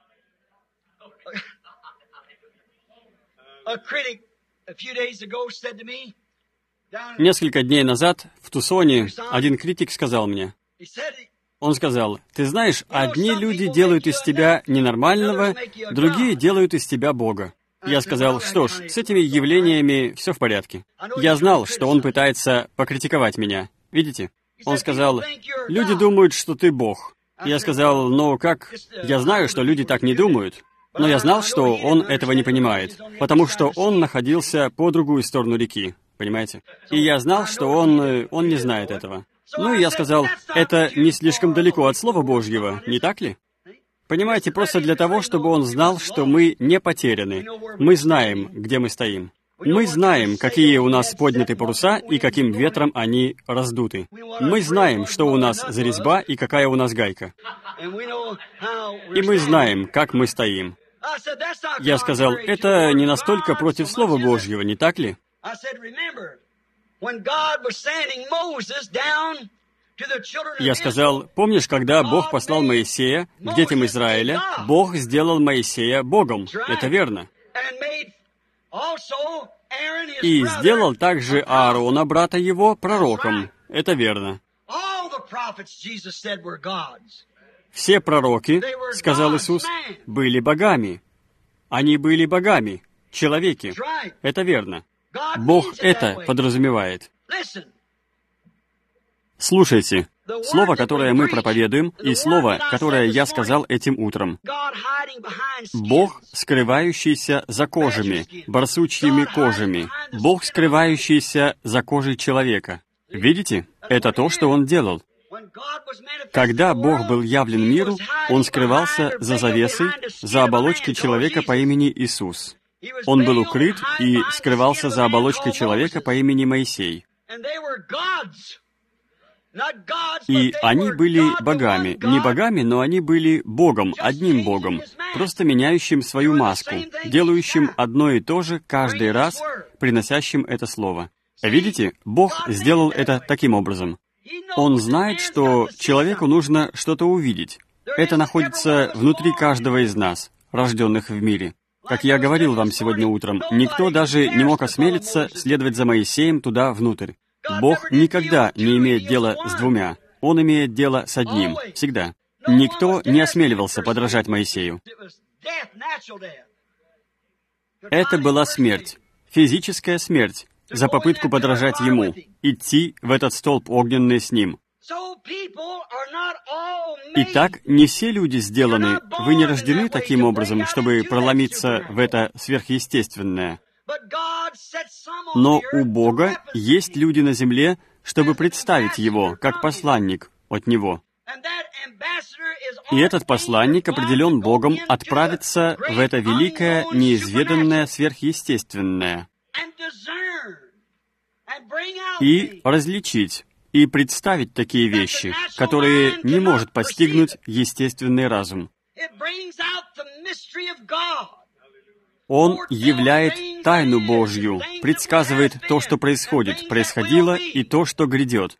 Несколько дней назад в Тусоне один критик сказал мне, он сказал: «Ты знаешь, одни люди делают из тебя ненормального, другие делают из тебя Бога». Я сказал: «Что ж, с этими явлениями все в порядке». Я знал, что он пытается покритиковать меня. Видите? Он сказал: «Люди думают, что ты Бог». Я сказал: «Ну как? Я знаю, что люди так не думают». Но я знал, что он этого не понимает, потому что он находился по другую сторону реки, понимаете? И я знал, что он не знает этого. Ну и я сказал: это не слишком далеко от Слова Божьего, не так ли? Понимаете, просто для того, чтобы он знал, что мы не потеряны. Мы знаем, где мы стоим. Мы знаем, какие у нас подняты паруса и каким ветром они раздуты. Мы знаем, что у нас за резьба и какая у нас гайка. И мы знаем, как мы стоим. Я сказал: это не настолько против Слова Божьего, не так ли? Я сказал: помнишь, когда Бог послал Моисея к детям Израиля, Бог сделал Моисея Богом. Это верно. И сделал также Аарона, брата его, пророком. Это верно. Все пророки, сказал Иисус, были богами. Они были богами, человеки. Это верно. Бог это подразумевает. Слушайте, слово, которое мы проповедуем, и слово, которое я сказал этим утром. Бог, скрывающийся за кожами, барсучьими кожами. Бог, скрывающийся за кожей человека. Видите? Это то, что Он делал. Когда Бог был явлен миру, Он скрывался за завесой, за оболочкой человека по имени Иисус. Он был укрыт и скрывался за оболочкой человека по имени Моисей. И они были богами. Не богами, но они были Богом, одним Богом, просто меняющим свою маску, делающим одно и то же каждый раз, приносящим это слово. Видите, Бог сделал это таким образом. Он знает, что человеку нужно что-то увидеть. Это находится внутри каждого из нас, рожденных в мире. Как я говорил вам сегодня утром, никто даже не мог осмелиться следовать за Моисеем туда внутрь. Бог никогда не имеет дела с двумя. Он имеет дело с одним, всегда. Никто не осмеливался подражать Моисею. Это была смерть, физическая смерть, за попытку подражать Ему, идти в этот столб огненный с Ним. Итак, не все люди сделаны, вы не рождены таким образом, чтобы проломиться в это сверхъестественное. Но у Бога есть люди на земле, чтобы представить Его как посланник от Него. И этот посланник определен Богом отправиться в это великое, неизведанное, сверхъестественное. И различить, и представить такие вещи, которые не может постигнуть естественный разум. Он являет тайну Божью, предсказывает то, что происходит, происходило, и то, что грядет.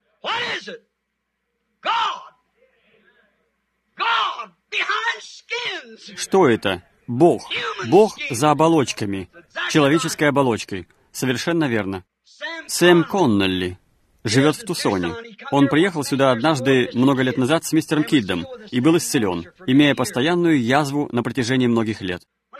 Что это? Бог. Бог за оболочками, человеческой оболочкой. Совершенно верно. Сэм Коннелли живет в Тусоне. Он приехал сюда однажды много лет назад с мистером Киддом и был исцелен, имея постоянную язву на протяжении многих лет.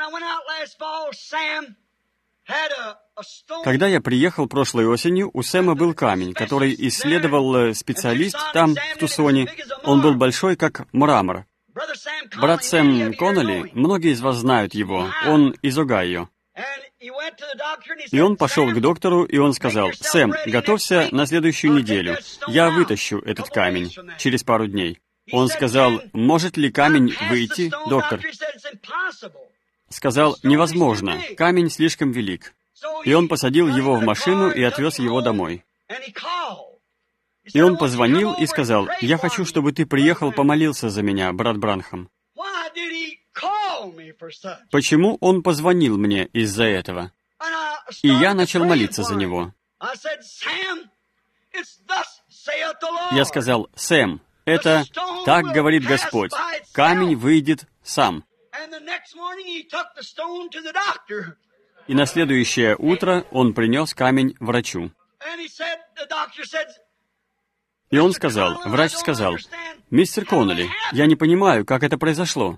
Когда я приехал прошлой осенью, у Сэма был камень, который исследовал специалист там, в Тусоне. Он был большой, как мрамор. Брат Сэм Коннелли, многие из вас знают его, он из Огайо. И он пошел к доктору, и он сказал: «Сэм, готовься на следующую неделю. Я вытащу этот камень через пару дней». Он сказал: «Может ли камень выйти, доктор?» Сказал: «Невозможно, камень слишком велик». И он посадил его в машину и отвез его домой. И он позвонил и сказал: «Я хочу, чтобы ты приехал, помолился за меня, брат Бранхам». Почему он позвонил мне из-за этого? И я начал молиться за него. Я сказал: «Сэм, это так говорит Господь, камень выйдет сам». И на следующее утро он принес камень врачу. И он сказал, врач сказал: «Мистер Коннелли, я не понимаю, как это произошло».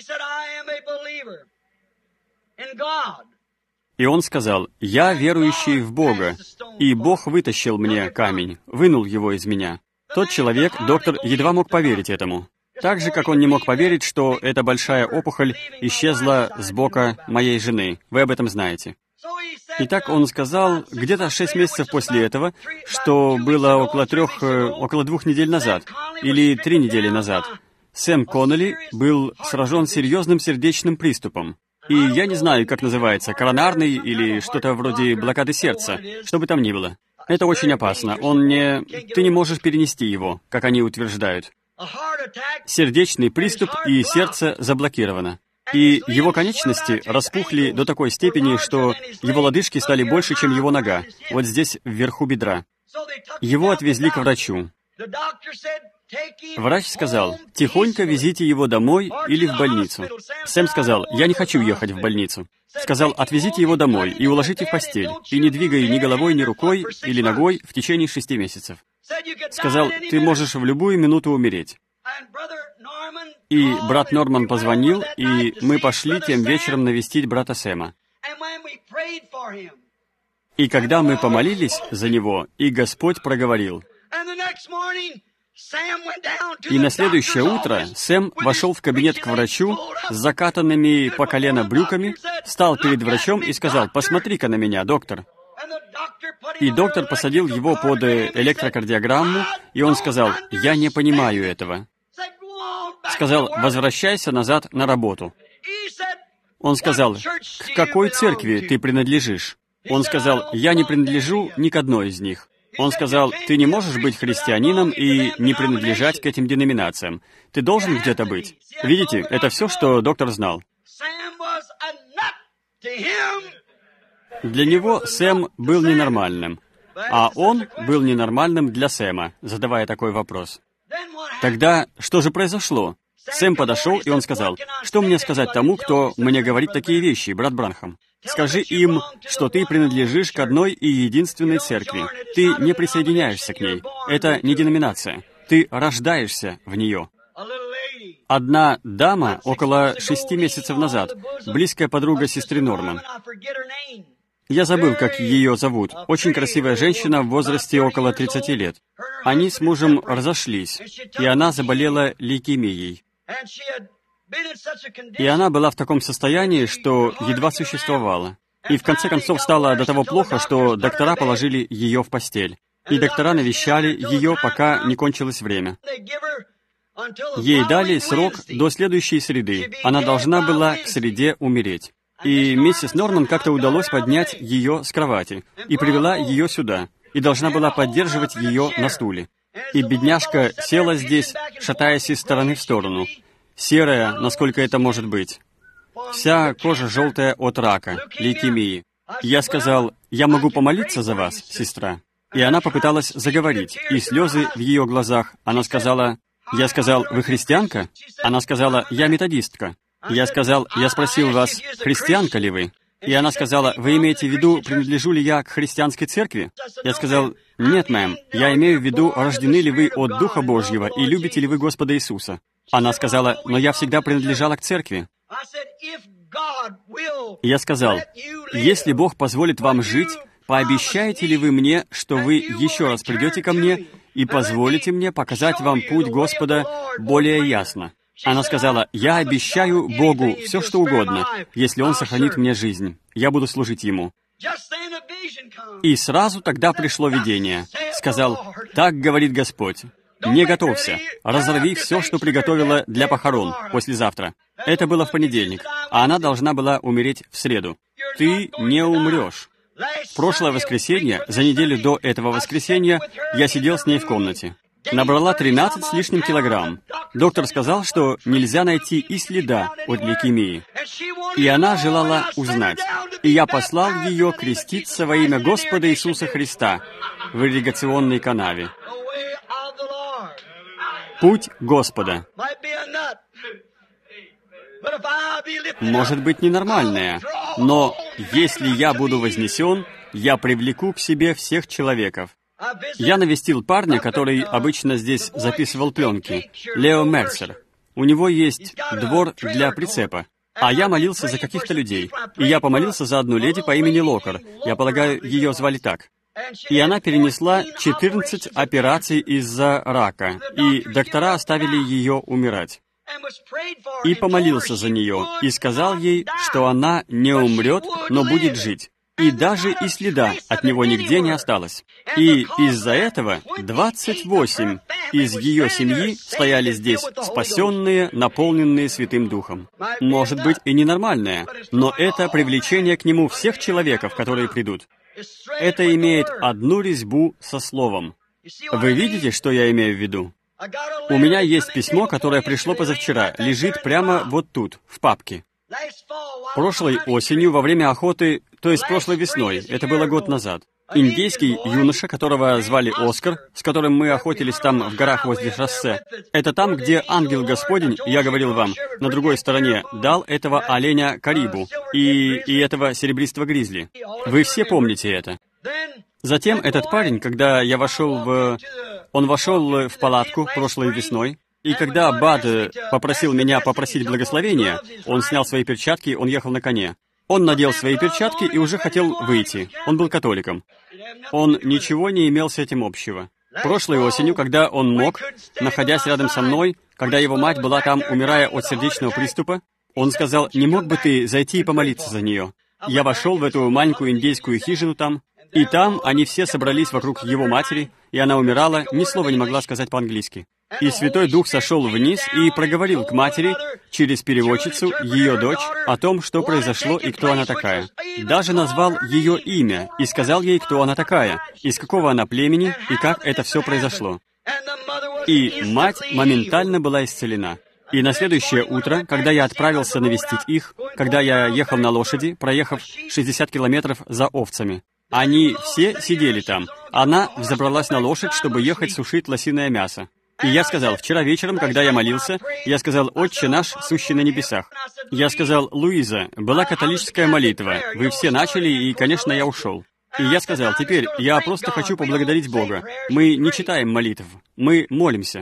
И он сказал: «Я верующий в Бога, и Бог вытащил мне камень, вынул его из меня». Тот человек, доктор, едва мог поверить этому. Так же, как он не мог поверить, что эта большая опухоль исчезла с бока моей жены. Вы об этом знаете. Итак, он сказал, где-то 6 месяцев после этого, что было около 2 недель назад, или 3 недели назад, Сэм Коннелли был сражен серьезным сердечным приступом. И я не знаю, как называется, коронарный или что-то вроде блокады сердца, что бы там ни было. Это очень опасно. Ты не можешь перенести его, как они утверждают. Сердечный приступ, и сердце заблокировано. И его конечности распухли до такой степени, что его лодыжки стали больше, чем его нога, вот здесь, вверху бедра. Его отвезли к врачу. Врач сказал: «Тихонько везите его домой или в больницу». Сэм сказал: «Я не хочу ехать в больницу». Сказал: «Отвезите его домой и уложите в постель, и не двигай ни головой, ни рукой или ногой в течение 6 месяцев». Сказал: «Ты можешь в любую минуту умереть». И брат Норман позвонил, и мы пошли тем вечером навестить брата Сэма. И когда мы помолились за него, и Господь проговорил. И на следующее утро Сэм вошел в кабинет к врачу с закатанными по колено брюками, встал перед врачом и сказал: «Посмотри-ка на меня, доктор». И доктор посадил его под электрокардиограмму, и он сказал: «Я не понимаю этого». Сказал: «Возвращайся назад на работу». Он сказал: «К какой церкви ты принадлежишь?» Он сказал: «Я не принадлежу ни к одной из них». Он сказал: «Ты не можешь быть христианином и не принадлежать к этим деноминациям. Ты должен где-то быть». Видите, это все, что доктор знал. Для него Сэм был ненормальным, а он был ненормальным для Сэма, задавая такой вопрос. Тогда что же произошло? Сэм подошел, и он сказал: «Что мне сказать тому, кто мне говорит такие вещи, брат Бранхам? Скажи им, что ты принадлежишь к одной и единственной церкви. Ты не присоединяешься к ней. Это не деноминация. Ты рождаешься в нее». Одна дама около 6 месяцев назад, близкая подруга сестры Норман. Я забыл, как ее зовут. Очень красивая женщина в возрасте около 30 лет. Они с мужем разошлись, и она заболела лейкемией. И она была в таком состоянии, что едва существовала. И в конце концов стало до того плохо, что доктора положили ее в постель. И доктора навещали ее, пока не кончилось время. Ей дали срок до следующей среды. Она должна была к среде умереть. И миссис Норман как-то удалось поднять ее с кровати и привела ее сюда, и должна была поддерживать ее на стуле. И бедняжка села здесь, шатаясь из стороны в сторону, серая, насколько это может быть. Вся кожа желтая от рака, лейкемии. Я сказал: «Я могу помолиться за вас, сестра». И она попыталась заговорить, и слезы в ее глазах. Она сказала: «Я сказал: вы христианка?» Она сказала: «Я методистка». Я сказал: «Я спросил вас, христианка ли вы?» И она сказала: «Вы имеете в виду, принадлежу ли я к христианской церкви?» Я сказал: «Нет, мэм, я имею в виду, рождены ли вы от Духа Божьего и любите ли вы Господа Иисуса?» Она сказала: «Но я всегда принадлежала к церкви». Я сказал: «Если Бог позволит вам жить, пообещаете ли вы мне, что вы еще раз придете ко мне и позволите мне показать вам путь Господа более ясно?» Она сказала: «Я обещаю Богу все, что угодно, если Он сохранит мне жизнь. Я буду служить Ему». И сразу тогда пришло видение. Сказал: «Так говорит Господь, не готовься, разорви все, что приготовила для похорон послезавтра». Это было в понедельник, а она должна была умереть в среду. Ты не умрешь. В прошлое воскресенье, за неделю до этого воскресенья, я сидел с ней в комнате. Набрала 13 с лишним килограмм. Доктор сказал, что нельзя найти и следа от лейкемии. И она желала узнать. И я послал ее креститься во имя Господа Иисуса Христа в ирригационной канаве. Путь Господа. Может быть, ненормальная, но если я буду вознесен, я привлеку к себе всех человеков. Я навестил парня, который обычно здесь записывал пленки, Лео Мерсер. У него есть двор для прицепа. А я молился за каких-то людей. И я помолился за одну леди по имени Локер. Я полагаю, ее звали так. И она перенесла 14 операций из-за рака, и доктора оставили ее умирать. И помолился за нее, и сказал ей, что она не умрет, но будет жить. И даже и следа от него нигде не осталось. И из-за этого 28 из ее семьи стояли здесь, спасенные, наполненные Святым Духом. Может быть, и ненормальное, но это привлечение к нему всех человеков, которые придут. Это имеет одну резьбу со словом. Вы видите, что я имею в виду? У меня есть письмо, которое пришло позавчера, лежит прямо вот тут, в папке. Прошлой осенью, во время охоты, то есть прошлой весной, это было год назад, индейский юноша, которого звали Оскар, с которым мы охотились там в горах возле шоссе, это там, где ангел Господень, я говорил вам, на другой стороне, дал этого оленя Карибу и этого серебристого гризли. Вы все помните это. Затем этот парень, когда я вошел Он вошел в палатку прошлой весной, И когда Бад попросил меня попросить благословения, он снял свои перчатки, он ехал на коне. Он надел свои перчатки и уже хотел выйти. Он был католиком. Он ничего не имел с этим общего. Прошлой осенью, когда он мог, находясь рядом со мной, когда его мать была там, умирая от сердечного приступа, он сказал: «Не мог бы ты зайти и помолиться за нее?» Я вошел в эту маленькую индейскую хижину там, и там они все собрались вокруг его матери, и она умирала, ни слова не могла сказать по-английски. И Святой Дух сошел вниз и проговорил к матери через переводчицу, ее дочь, о том, что произошло и кто она такая. Даже назвал ее имя и сказал ей, кто она такая, из какого она племени и как это все произошло. И мать моментально была исцелена. И на следующее утро, когда я отправился навестить их, когда я ехал на лошади, проехав 60 километров за овцами, они все сидели там. Она взобралась на лошадь, чтобы ехать сушить лосиное мясо. И я сказал, вчера вечером, когда я молился, я сказал: «Отче наш, сущий на небесах». Я сказал: «Луиза, была католическая молитва. Вы все начали, и, конечно, я ушел». И я сказал: «Теперь я просто хочу поблагодарить Бога. Мы не читаем молитв, мы молимся».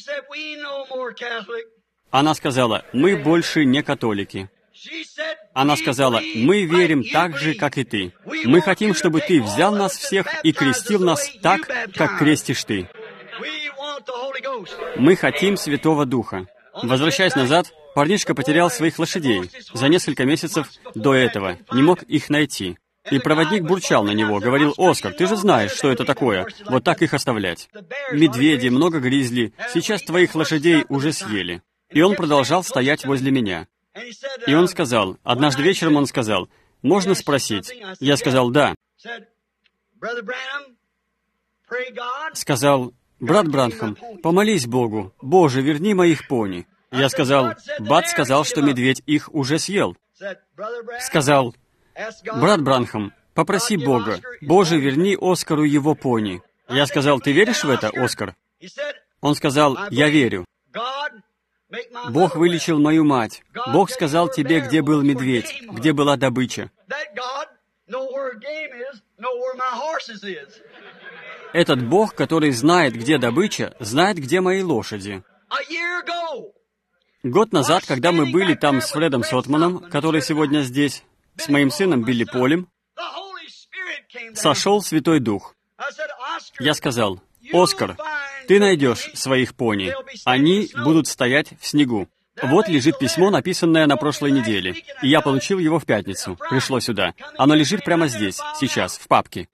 Она сказала: «Мы больше не католики». Она сказала: «Мы верим так же, как и ты. Мы хотим, чтобы ты взял нас всех и крестил нас так, как крестишь ты. Мы хотим Святого Духа». Возвращаясь назад, парнишка потерял своих лошадей за несколько месяцев до этого, не мог их найти. И проводник бурчал на него, говорил: «Оскар, ты же знаешь, что это такое, вот так их оставлять. Медведи, много гризли, сейчас твоих лошадей уже съели». И он продолжал стоять возле меня. И он сказал, однажды вечером он сказал: «Можно спросить?» Я сказал: «Да». Сказал: «Брат Бранхам, помолись Богу, Боже, верни моих пони». Я сказал: «Бат сказал, что медведь их уже съел». Сказал: «Брат Бранхам, попроси Бога, Боже, верни Оскару его пони». Я сказал: «Ты веришь в это, Оскар?» Он сказал: «Я верю. Бог вылечил мою мать. Бог сказал тебе, где был медведь, где была добыча. Этот Бог, который знает, где добыча, знает, где мои лошади». Год назад, когда мы были там с Фредом Сотманом, который сегодня здесь, с моим сыном Билли Полем, сошел Святой Дух. Я сказал: «Оскар, ты найдешь своих пони. Они будут стоять в снегу. Вот лежит письмо, написанное на прошлой неделе. И я получил его в пятницу. Пришло сюда. Оно лежит прямо здесь, сейчас, в папке.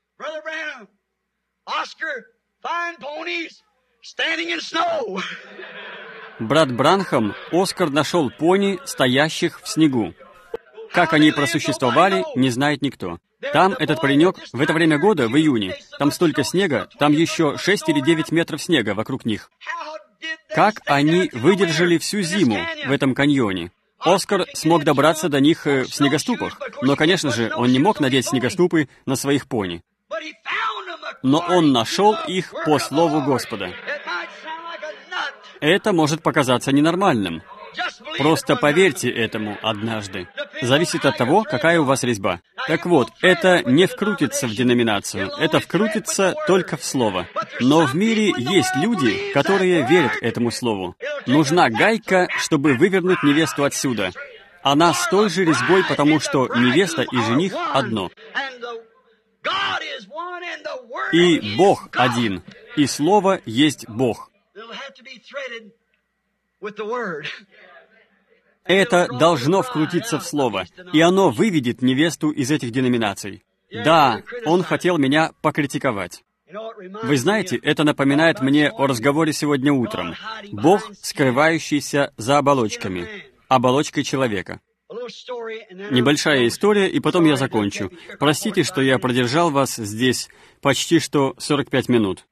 Брат Бранхам, Оскар нашел пони, стоящих в снегу. Как они просуществовали, не знает никто. Там этот паренек, в это время года, в июне, там столько снега, там еще 6 или 9 метров снега вокруг них. Как они выдержали всю зиму в этом каньоне? Оскар смог добраться до них в снегоступах, но, конечно же, он не мог надеть снегоступы на своих пони. Но он нашел их по слову Господа. Это может показаться ненормальным. Просто поверьте этому однажды. Зависит от того, какая у вас резьба. Так вот, это не вкрутится в деноминацию, это вкрутится только в слово. Но в мире есть люди, которые верят этому слову. Нужна гайка, чтобы вывернуть невесту отсюда. Она с той же резьбой, потому что невеста и жених одно. И Бог один, и Слово есть Бог. Это должно вкрутиться в слово, и оно выведет невесту из этих деноминаций. Да, он хотел меня покритиковать. Вы знаете, это напоминает мне о разговоре сегодня утром. Бог, скрывающийся за оболочками, оболочкой человека. Небольшая история, и потом я закончу. Простите, что я продержал вас здесь почти что 45 минут.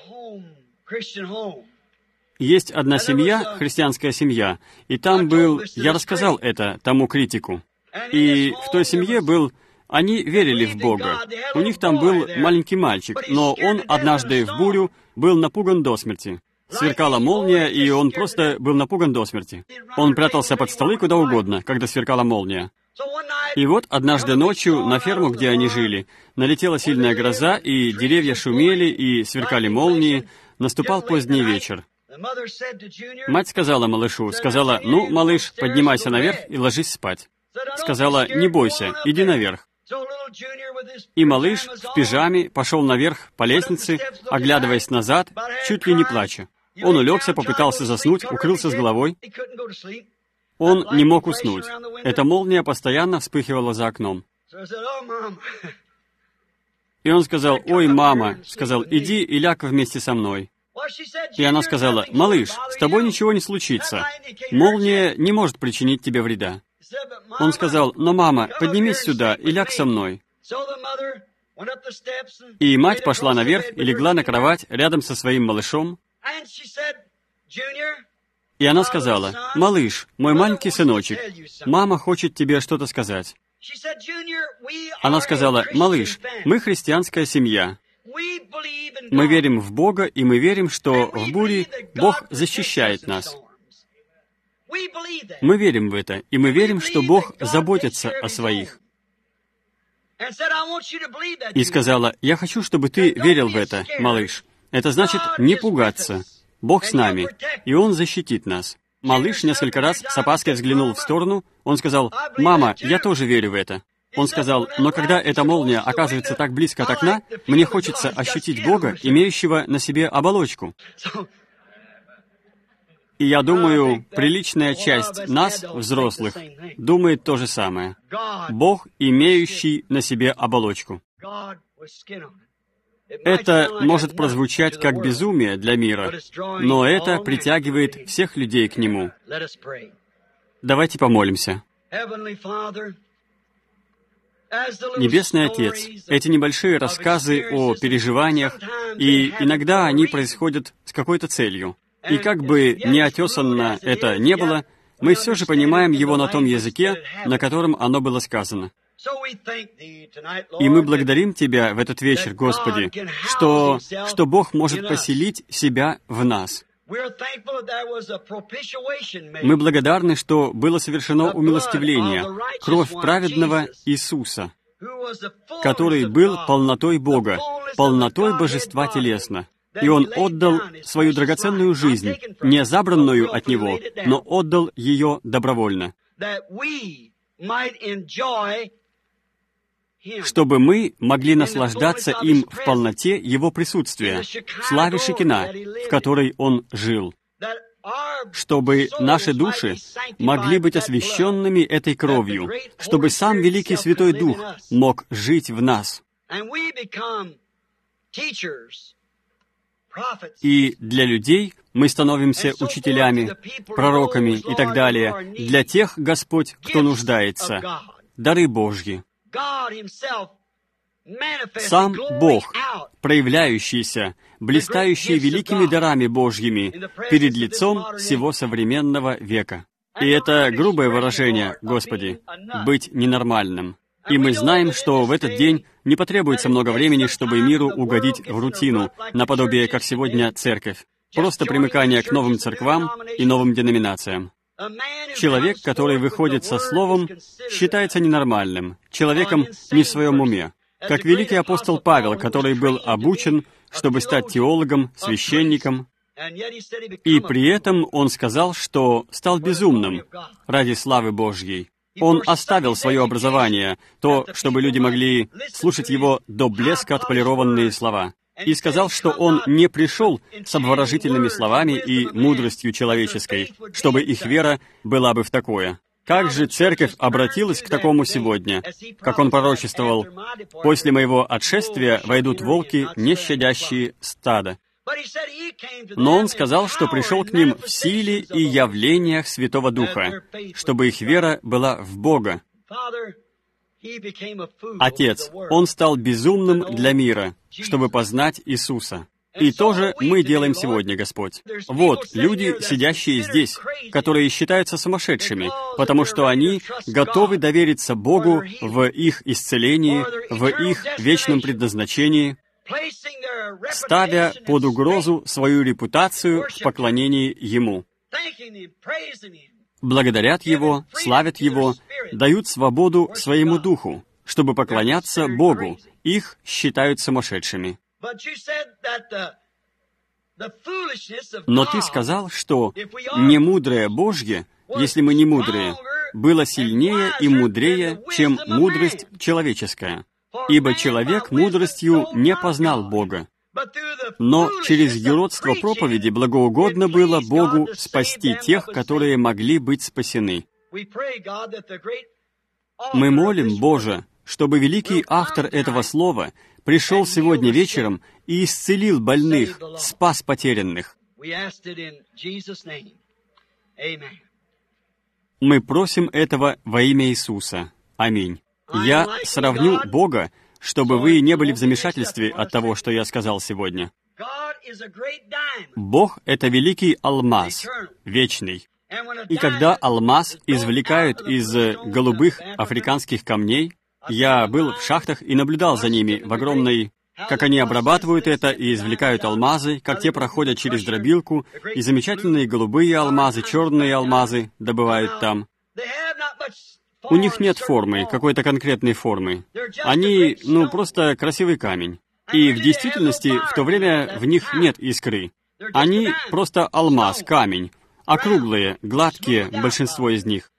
Есть одна семья, христианская семья, и там был... Я рассказал это тому критику. И в той семье был... Они верили в Бога. У них там был маленький мальчик, но он однажды в бурю был напуган до смерти. Сверкала молния, и он просто был напуган до смерти. Он прятался под столы куда угодно, когда сверкала молния. И вот однажды ночью на ферму, где они жили, налетела сильная гроза, и деревья шумели, и сверкали молнии. Наступал поздний вечер. Мать сказала малышу, сказала, «Ну, малыш, поднимайся наверх и ложись спать». Сказала, «Не бойся, иди наверх». И малыш в пижаме пошел наверх по лестнице, оглядываясь назад, чуть ли не плача. Он улегся, попытался заснуть, укрылся с головой. Он не мог уснуть. Эта молния постоянно вспыхивала за окном. И он сказал, «Ой, мама», сказал, «иди и ляг вместе со мной». И она сказала, «Малыш, с тобой ничего не случится. Молния не может причинить тебе вреда». Он сказал, «Но, мама, поднимись сюда и ляг со мной». И мать пошла наверх и легла на кровать рядом со своим малышом. И она сказала, «Малыш, мой маленький сыночек, мама хочет тебе что-то сказать». Она сказала, «Малыш, мы христианская семья. Мы верим в Бога, и мы верим, что в буре Бог защищает нас. Мы верим в это, и мы верим, что Бог заботится о своих». И сказала, «Я хочу, чтобы ты верил в это, малыш. Это значит не пугаться. Бог с нами, и Он защитит нас». Малыш несколько раз с опаской взглянул в сторону. Он сказал, «Мама, я тоже верю в это». Он сказал, «Но когда эта молния оказывается так близко от окна, мне хочется ощутить Бога, имеющего на себе оболочку». И я думаю, приличная часть нас, взрослых, думает то же самое. Бог, имеющий на себе оболочку. Это может прозвучать как безумие для мира, но это притягивает всех людей к Нему. Давайте помолимся. Небесный Отец, эти небольшие рассказы о переживаниях, и иногда они происходят с какой-то целью. И как бы неотесанно это не было, мы все же понимаем его на том языке, на котором оно было сказано. И мы благодарим Тебя в этот вечер, Господи, что Бог может поселить себя в нас. Мы благодарны, что было совершено умилостивление, кровь праведного Иисуса, который был полнотой Бога, полнотой Божества телесно. И Он отдал свою драгоценную жизнь, не забранную от Него, но отдал ее добровольно, чтобы мы могли наслаждаться им в полноте Его присутствия, в славе Шекина, в которой Он жил, чтобы наши души могли быть освященными этой кровью, чтобы сам Великий Святой Дух мог жить в нас. И для людей мы становимся учителями, пророками и так далее, для тех, Господь, кто нуждается, дары Божьи. Сам Бог, проявляющийся, блистающий великими дарами Божьими перед лицом всего современного века. И это грубое выражение, Господи, быть ненормальным. И мы знаем, что в этот день не потребуется много времени, чтобы миру угодить в рутину, наподобие, как сегодня, церковь. Просто примыкание к новым церквам и новым деноминациям. Человек, который выходит со словом, считается ненормальным, человеком не в своем уме. Как великий апостол Павел, который был обучен, чтобы стать теологом, священником, и при этом он сказал, что стал безумным ради славы Божьей. Он оставил свое образование, то, чтобы люди могли слушать его до блеска отполированные слова, и сказал, что он не пришел с обворожительными словами и мудростью человеческой, чтобы их вера была бы в такое. Как же церковь обратилась к такому сегодня? Как он пророчествовал, «После моего отшествия войдут волки, не щадящие стадо». Но он сказал, что пришел к ним в силе и явлениях Святого Духа, чтобы их вера была в Бога. Отец, он стал безумным для мира, чтобы познать Иисуса. И то же мы делаем сегодня, Господь. Вот люди, сидящие здесь, которые считаются сумасшедшими, потому что они готовы довериться Богу в их исцелении, в их вечном предназначении, ставя под угрозу свою репутацию в поклонении Ему. Благодарят Его, славят Его, дают свободу своему духу, чтобы поклоняться Богу. Их считают сумасшедшими. Но ты сказал, что немудрое Божье, если мы не мудрые, было сильнее и мудрее, чем мудрость человеческая. Ибо человек мудростью не познал Бога. Но через юродство проповеди благоугодно было Богу спасти тех, которые могли быть спасены. Мы молим, Боже, чтобы великий автор этого слова пришел сегодня вечером и исцелил больных, спас потерянных. Мы просим этого во имя Иисуса. Аминь. Я сравню Бога, чтобы вы не были в замешательстве от того, что я сказал сегодня. Бог — это великий алмаз, вечный. И когда алмаз извлекают из голубых африканских камней, я был в шахтах и наблюдал за ними в огромной... как они обрабатывают это и извлекают алмазы, как те проходят через дробилку, и замечательные голубые алмазы, черные алмазы добывают там. У них нет формы, какой-то конкретной формы. Они, просто красивый камень. И в действительности, в то время в них нет искры. Они просто алмаз, камень, округлые, гладкие, большинство из них.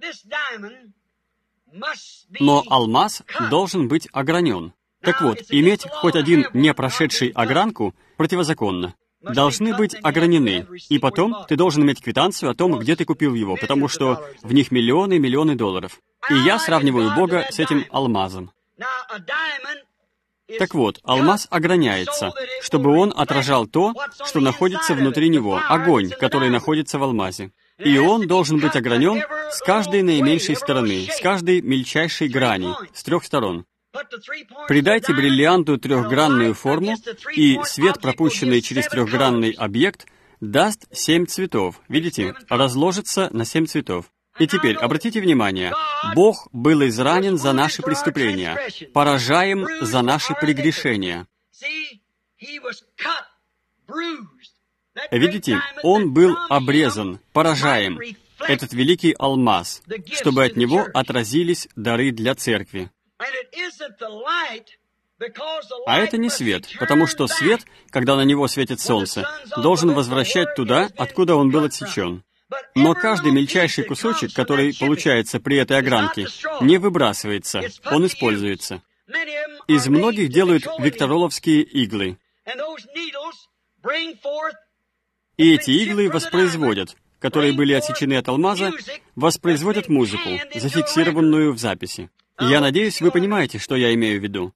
Но алмаз должен быть огранен. Так вот, иметь хоть один не прошедший огранку противозаконно. Должны быть огранены. И потом ты должен иметь квитанцию о том, где ты купил его, потому что в них миллионы долларов. И я сравниваю Бога с этим алмазом. Так вот, алмаз ограняется, чтобы он отражал то, что находится внутри него, огонь, который находится в алмазе. И он должен быть огранен с каждой наименьшей стороны, с каждой мельчайшей грани, с 3 сторон. Придайте бриллианту трехгранную форму, и свет, пропущенный через трехгранный объект, даст 7 цветов. Видите? Разложится на 7 цветов. И теперь, обратите внимание, Бог был изранен за наши преступления, поражаем за наши прегрешения. Видите, Он был обрезан, поражаем, этот великий алмаз, чтобы от него отразились дары для церкви. А это не свет, потому что свет, когда на него светит солнце, должен возвращать туда, откуда он был отсечен. Но каждый мельчайший кусочек, который получается при этой огранке, не выбрасывается, он используется. Из многих делают виктороловские иглы. И эти иглы воспроизводят, которые были отсечены от алмаза, воспроизводят музыку, зафиксированную в записи. Я надеюсь, вы понимаете, что я имею в виду.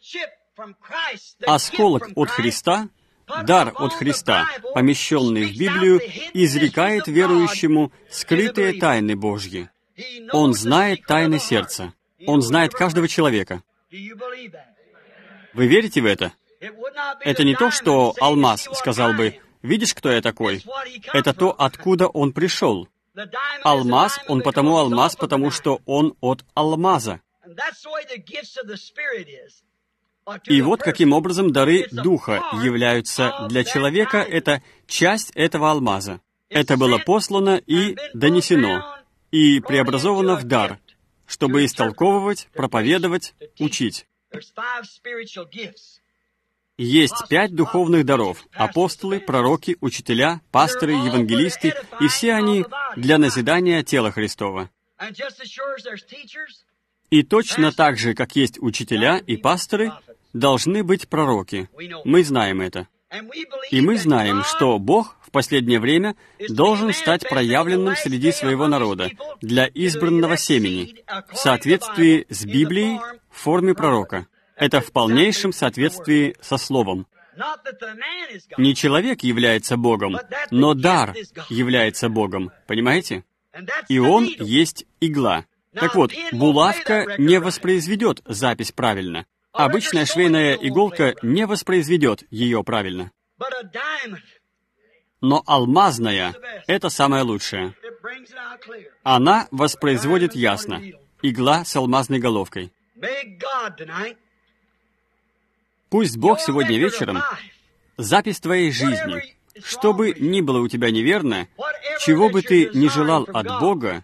Осколок от Христа, дар от Христа, помещенный в Библию, изрекает верующему скрытые тайны Божьи. Он знает тайны сердца. Он знает каждого человека. Вы верите в это? Это не то, что алмаз сказал бы: «Видишь, кто я такой?» Это то, откуда он пришел. Алмаз, он алмаз, потому что он от алмаза. И вот каким образом дары Духа являются для человека, это часть этого алмаза. Это было послано и донесено, и преобразовано в дар, чтобы истолковывать, проповедовать, учить. Есть 5 духовных даров — апостолы, пророки, учителя, пасторы, евангелисты, и все они для назидания тела Христова. И точно так же, как есть учителя и пасторы, должны быть пророки. Мы знаем это. И мы знаем, что Бог в последнее время должен стать проявленным среди своего народа для избранного семени в соответствии с Библией в форме пророка. Это в полнейшем соответствии со Словом. Не человек является Богом, но дар является Богом. Понимаете? И он есть игла. Так вот, булавка не воспроизведет запись правильно. Обычная швейная иголка не воспроизведет ее правильно. Но алмазная — это самое лучшее. Она воспроизводит ясно. Игла с алмазной головкой. Пусть Бог сегодня вечером запись твоей жизни, что бы ни было у тебя неверно, чего бы ты ни желал от Бога,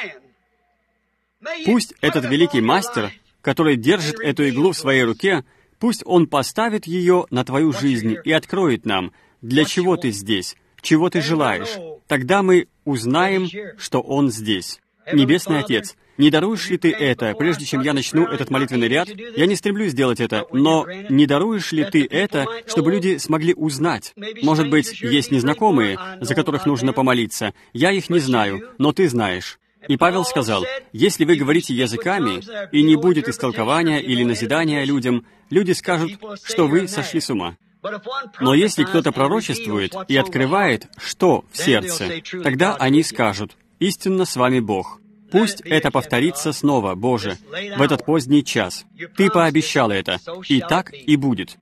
пусть этот великий мастер, который держит эту иглу в своей руке, Пусть Он поставит ее на твою жизнь и откроет нам, для чего ты здесь, чего ты желаешь. Тогда мы узнаем, что Он здесь. Небесный Отец, не даруешь ли Ты это, прежде чем я начну этот молитвенный ряд? Я не стремлюсь сделать это, но не даруешь ли Ты это, чтобы люди смогли узнать? Может быть, есть незнакомые, за которых нужно помолиться. Я их не знаю, но Ты знаешь. И Павел сказал, если вы говорите языками, и не будет истолкования или назидания людям, люди скажут, что вы сошли с ума. Но если кто-то пророчествует и открывает, что в сердце, тогда они скажут, истинно с вами Бог. Пусть это повторится снова, Боже, в этот поздний час. Ты пообещал это, и так и будет.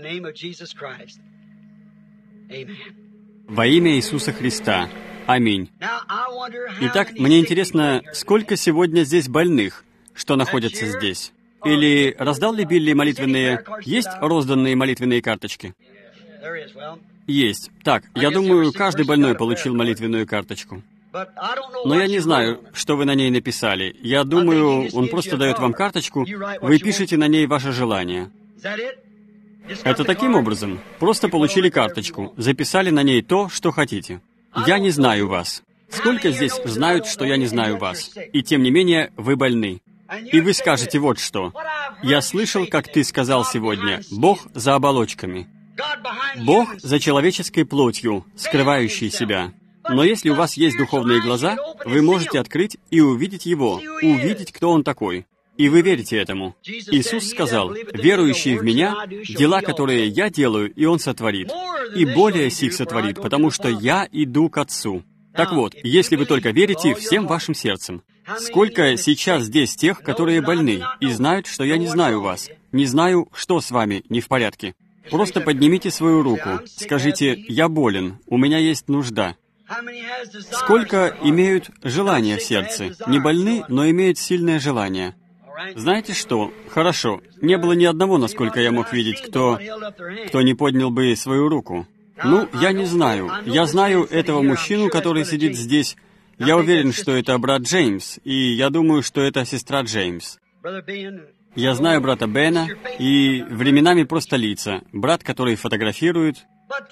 Во имя Иисуса Христа. Аминь. Итак, мне интересно, сколько сегодня здесь больных, что находятся здесь? Или раздал ли Билли молитвенные... Есть розданные молитвенные карточки? Есть. Так, я думаю, каждый больной получил молитвенную карточку. Но я не знаю, что вы на ней написали. Я думаю, он просто дает вам карточку, вы пишете на ней ваше желание. Это таким образом. Просто получили карточку, записали на ней то, что хотите. Я не знаю вас. Сколько здесь знают, что я не знаю вас? И тем не менее, вы больны. И вы скажете вот что. Я слышал, как ты сказал сегодня, Бог за оболочками. Бог за человеческой плотью, скрывающей себя. Но если у вас есть духовные глаза, вы можете открыть и увидеть Его, увидеть, кто Он такой. И вы верите этому. Иисус сказал, «Верующий в Меня, дела, которые Я делаю, и Он сотворит. И более сих сотворит, потому что Я иду к Отцу». Так вот, если вы только верите всем вашим сердцем, сколько сейчас здесь тех, которые больны, и знают, что я не знаю вас, не знаю, что с вами не в порядке? Просто поднимите свою руку, скажите, «Я болен, у меня есть нужда». Сколько имеют желание в сердце? Не больны, но имеют сильное желание. Знаете что? Хорошо. Не было ни одного, насколько я мог видеть, кто не поднял бы свою руку. Ну, я не знаю. Я знаю этого мужчину, который сидит здесь. Я уверен, что это брат Джеймс, и я думаю, что это сестра Джеймс. Я знаю брата Бена, и временами просто лица. Брат, который фотографирует.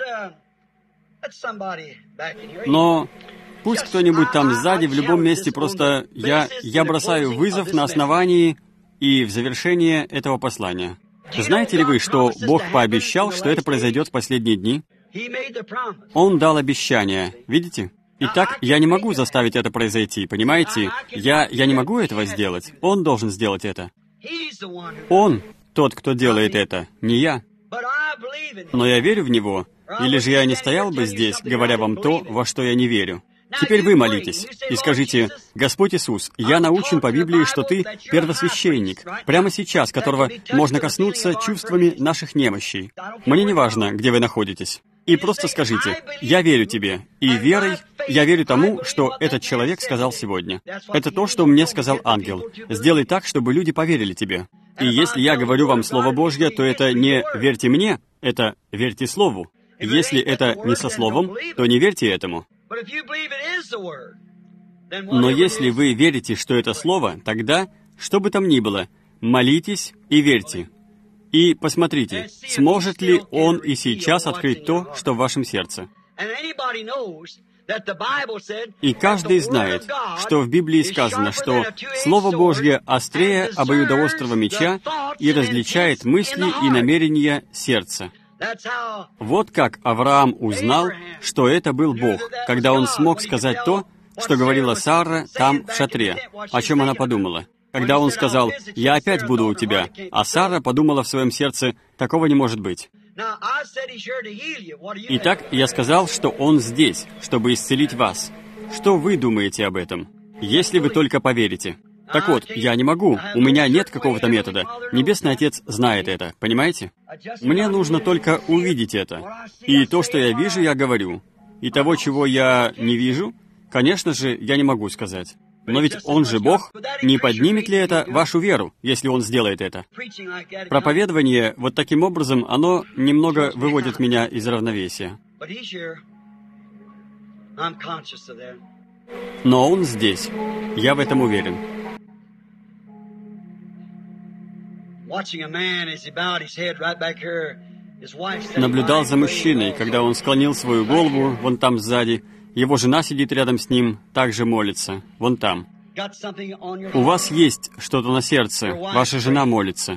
Но пусть кто-нибудь там сзади, в любом месте, просто я бросаю вызов на основании и в завершение этого послания. Знаете ли вы, что Бог пообещал, что это произойдет в последние дни? Он дал обещание, видите? Итак, я не могу заставить это произойти, понимаете? Я не могу этого сделать. Он должен сделать это. Он тот, кто делает это, не я. Но я верю в Него. Или же я не стоял бы здесь, говоря вам то, во что я не верю. Теперь вы молитесь и скажите, «Господь Иисус, я научен по Библии, что Ты первосвященник, прямо сейчас, которого можно коснуться чувствами наших немощей. Мне не важно, где вы находитесь». И просто скажите, «Я верю Тебе, и верой я верю тому, что этот человек сказал сегодня. Это то, что мне сказал ангел. Сделай так, чтобы люди поверили Тебе. И если я говорю вам Слово Божье, то это не «верьте мне», это «верьте Слову». Если это не со Словом, то не верьте этому. Но если вы верите, что это Слово, тогда, что бы там ни было, молитесь и верьте. И посмотрите, сможет ли Он и сейчас открыть то, что в вашем сердце. И каждый знает, что в Библии сказано, что Слово Божье острее обоюдоострого меча и различает мысли и намерения сердца. Вот как Авраам узнал, что это был Бог, когда он смог сказать то, что говорила Сара там в шатре, о чем она подумала. Когда он сказал, «Я опять буду у тебя», а Сара подумала в своем сердце, «Такого не может быть». Итак, я сказал, что Он здесь, чтобы исцелить вас. Что вы думаете об этом? Если вы только поверите. Так вот, я не могу, у меня нет какого-то метода. Небесный Отец знает это, понимаете? Мне нужно только увидеть это. И то, что я вижу, я говорю. И того, чего я не вижу, конечно же, я не могу сказать. Но ведь Он же Бог. Не поднимет ли это вашу веру, если Он сделает это? Проповедование вот таким образом, оно немного выводит меня из равновесия. Но Он здесь. Я в этом уверен. наблюдал за мужчиной, когда он склонил свою голову вон там сзади. Его жена сидит рядом с ним, также молится, вон там. У вас есть что-то на сердце, ваша жена молится.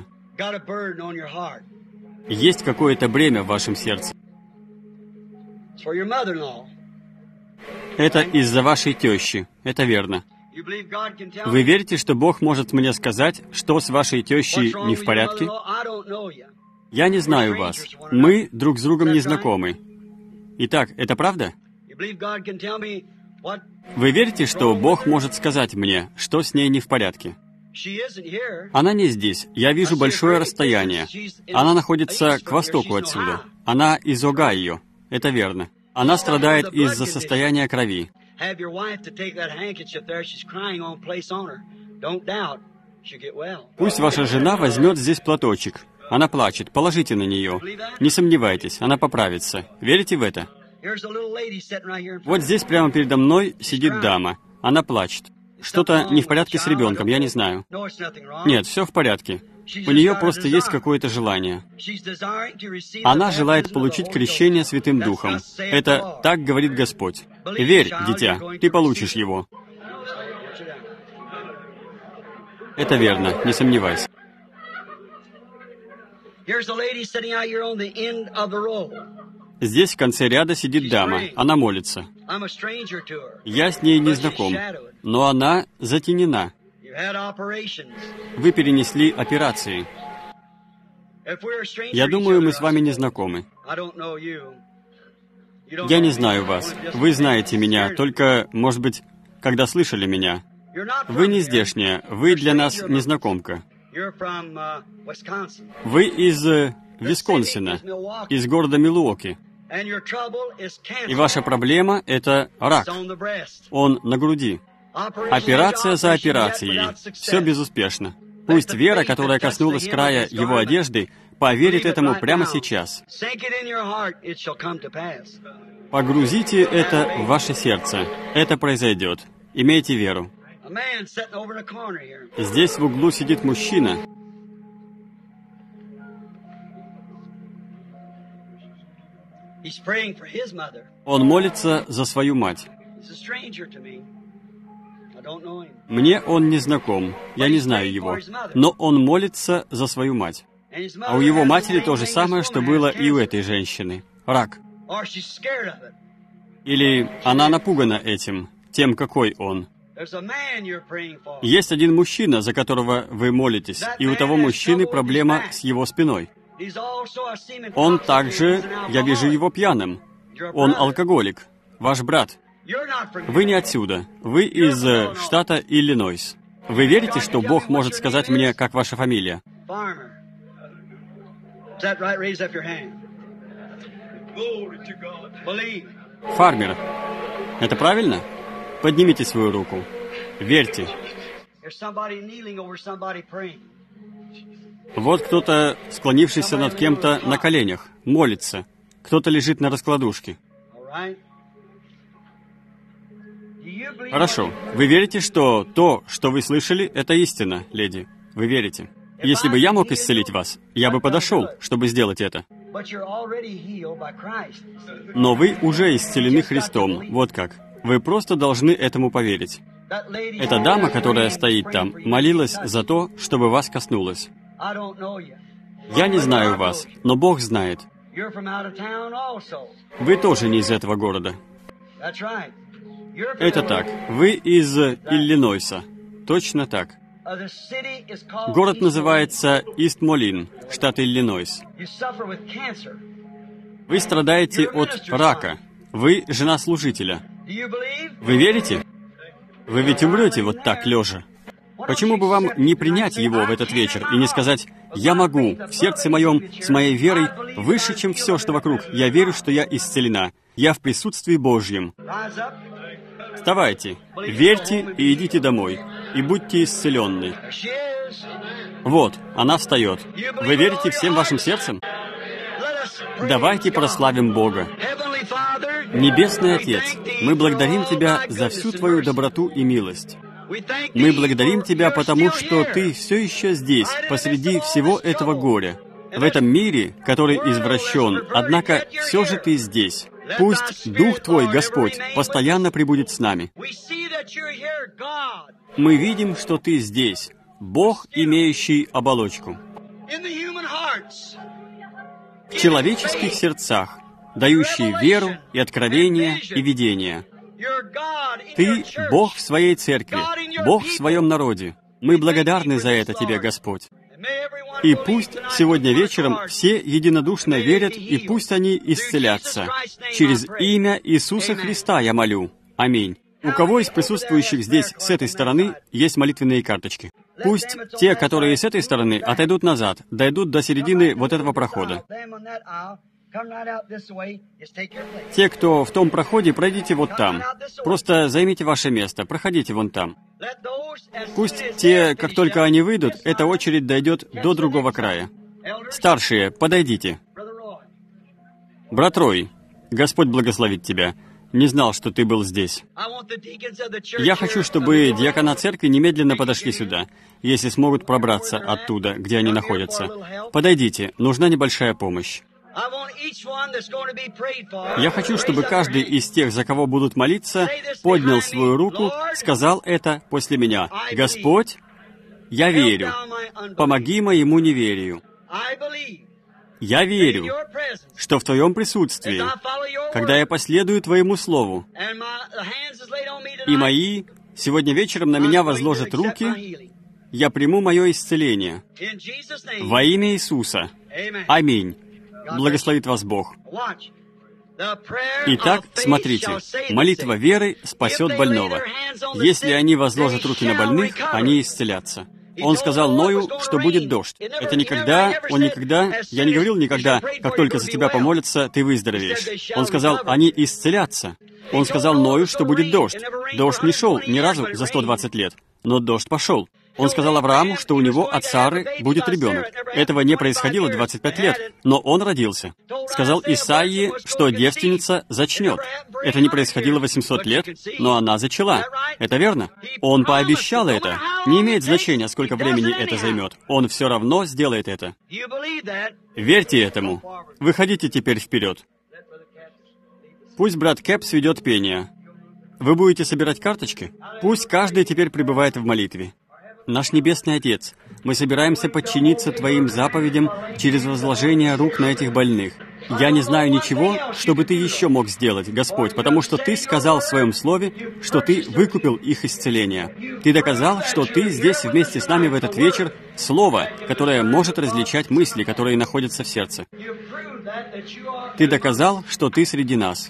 Есть какое-то бремя в вашем сердце. Это из-за вашей тещи, это верно. Вы верите, что Бог может мне сказать, что с вашей тещей не в порядке? Я не знаю вас. Мы друг с другом не знакомы. Итак, это правда? Вы верите, что Бог может сказать мне, что с ней не в порядке? Она не здесь. Я вижу большое расстояние. Она находится к востоку отсюда. Она из Огайо. Это верно. Она страдает из-за состояния крови. Пусть ваша жена возьмет здесь платочек. Она плачет. Положите на нее. Не сомневайтесь, она поправится. Верите в это? Вот здесь прямо передо мной сидит дама. Она плачет. Что-то не в порядке с ребенком, я не знаю. Нет, все в порядке. У нее просто есть какое-то желание. Она желает получить крещение Святым Духом. Это так говорит Господь. Верь, дитя, ты получишь его. Это верно, не сомневайся. Здесь в конце ряда сидит дама. Она молится. Я с ней не знаком, но она затенена. Вы перенесли операции. Я думаю, мы с вами не знакомы. Я не знаю вас. Вы знаете меня, только, может быть, когда слышали меня. Вы не здешняя, вы для нас незнакомка. Вы из Висконсина, из города Милуоки. И ваша проблема — это рак. Он на груди. Операция за операцией. Все безуспешно. Пусть вера, которая коснулась края его одежды, поверит этому прямо сейчас. Погрузите это в ваше сердце. Это произойдет. Имейте веру. Здесь в углу сидит мужчина. Он молится за свою мать. Мне он не знаком, я не знаю его, но он молится за свою мать. А у его матери то же самое, что было и у этой женщины. Рак. Или она напугана этим, тем, какой он. Есть один мужчина, за которого вы молитесь, и у того мужчины проблема с его спиной. Он также, я вижу его пьяным. Он алкоголик, ваш брат. Вы не отсюда. Вы из штата Иллинойс. Вы верите, что Бог может сказать мне, как ваша фамилия? Фармер. Это правильно? Поднимите свою руку. Верьте. Вот кто-то, склонившийся над кем-то на коленях, молится. Кто-то лежит на раскладушке. Хорошо. Вы верите, что то, что вы слышали, это истина, леди? Вы верите? Если бы я мог исцелить вас, я бы подошел, чтобы сделать это. Но вы уже исцелены Христом. Вот как. Вы просто должны этому поверить. Эта дама, которая стоит там, молилась за то, чтобы вас коснулось. Я не знаю вас, но Бог знает. Вы тоже не из этого города. Это так. Вы из Иллинойса. Точно так. Город называется Ист-Молин, штат Иллинойс. Вы страдаете от рака. Вы жена служителя. Вы верите? Вы ведь умрете вот так, лежа. Почему бы вам не принять его в этот вечер и не сказать: «Я могу, в сердце моем, с моей верой, выше, чем все, что вокруг, я верю, что я исцелена. Я в присутствии Божьем». Вставайте, верьте и идите домой, и будьте исцеленны. Вот, она встает. Вы верите всем вашим сердцем? Давайте прославим Бога. Небесный Отец, мы благодарим Тебя за всю Твою доброту и милость. Мы благодарим Тебя, потому что Ты все еще здесь, посреди всего этого горя, в этом мире, который извращен, однако все же Ты здесь. Пусть Дух Твой, Господь, постоянно пребудет с нами. Мы видим, что Ты здесь, Бог, имеющий оболочку. В человеческих сердцах, дающий веру и откровение и видение. Ты — Бог в Своей церкви, Бог в Своем народе. Мы благодарны за это Тебе, Господь. И пусть сегодня вечером все единодушно верят, и пусть они исцелятся. Через имя Иисуса Христа я молю. Аминь. У кого из присутствующих здесь с этой стороны есть молитвенные карточки? Пусть те, которые с этой стороны, отойдут назад, дойдут до середины вот этого прохода. Те, кто в том проходе, пройдите вот там. Просто займите ваше место, проходите вон там. Пусть те, как только они выйдут, эта очередь дойдет до другого края. Старшие, подойдите. Брат Рой, Господь благословит тебя. Не знал, что ты был здесь. Я хочу, чтобы диакона церкви немедленно подошли сюда, если смогут пробраться оттуда, где они находятся. Подойдите, нужна небольшая помощь. Я хочу, чтобы каждый из тех, за кого будут молиться, поднял свою руку, сказал это после меня. «Господь, я верю. Помоги моему неверию. Я верю, что в Твоем присутствии, когда я последую Твоему Слову, и мои сегодня вечером на меня возложат руки, я приму мое исцеление. Во имя Иисуса. Аминь. Благословит вас Бог». Итак, смотрите, молитва веры спасет больного. Если они возложат руки на больных, они исцелятся. Он сказал Ною, что будет дождь. Это никогда, я не говорил никогда, как только за тебя помолятся, ты выздоровеешь. Он сказал, они исцелятся. Он сказал Ною, что будет дождь. Дождь не шел ни разу за 120 лет, но дождь пошел. Он сказал Аврааму, что у него от Сары будет ребенок. Этого не происходило 25 лет, но он родился. Сказал Исаии, что девственница зачнет. Это не происходило 800 лет, но она зачала. Это верно? Он пообещал это. Не имеет значения, сколько времени это займет. Он все равно сделает это. Верьте этому. Выходите теперь вперед. Пусть брат Кэп сведет пение. Вы будете собирать карточки? Пусть каждый теперь пребывает в молитве. Наш Небесный Отец, мы собираемся подчиниться Твоим заповедям через возложение рук на этих больных. Я не знаю ничего, что бы Ты еще мог сделать, Господь, потому что Ты сказал в Своем Слове, что Ты выкупил их исцеление. Ты доказал, что Ты здесь вместе с нами в этот вечер Слово, которое может различать мысли, которые находятся в сердце. Ты доказал, что Ты среди нас.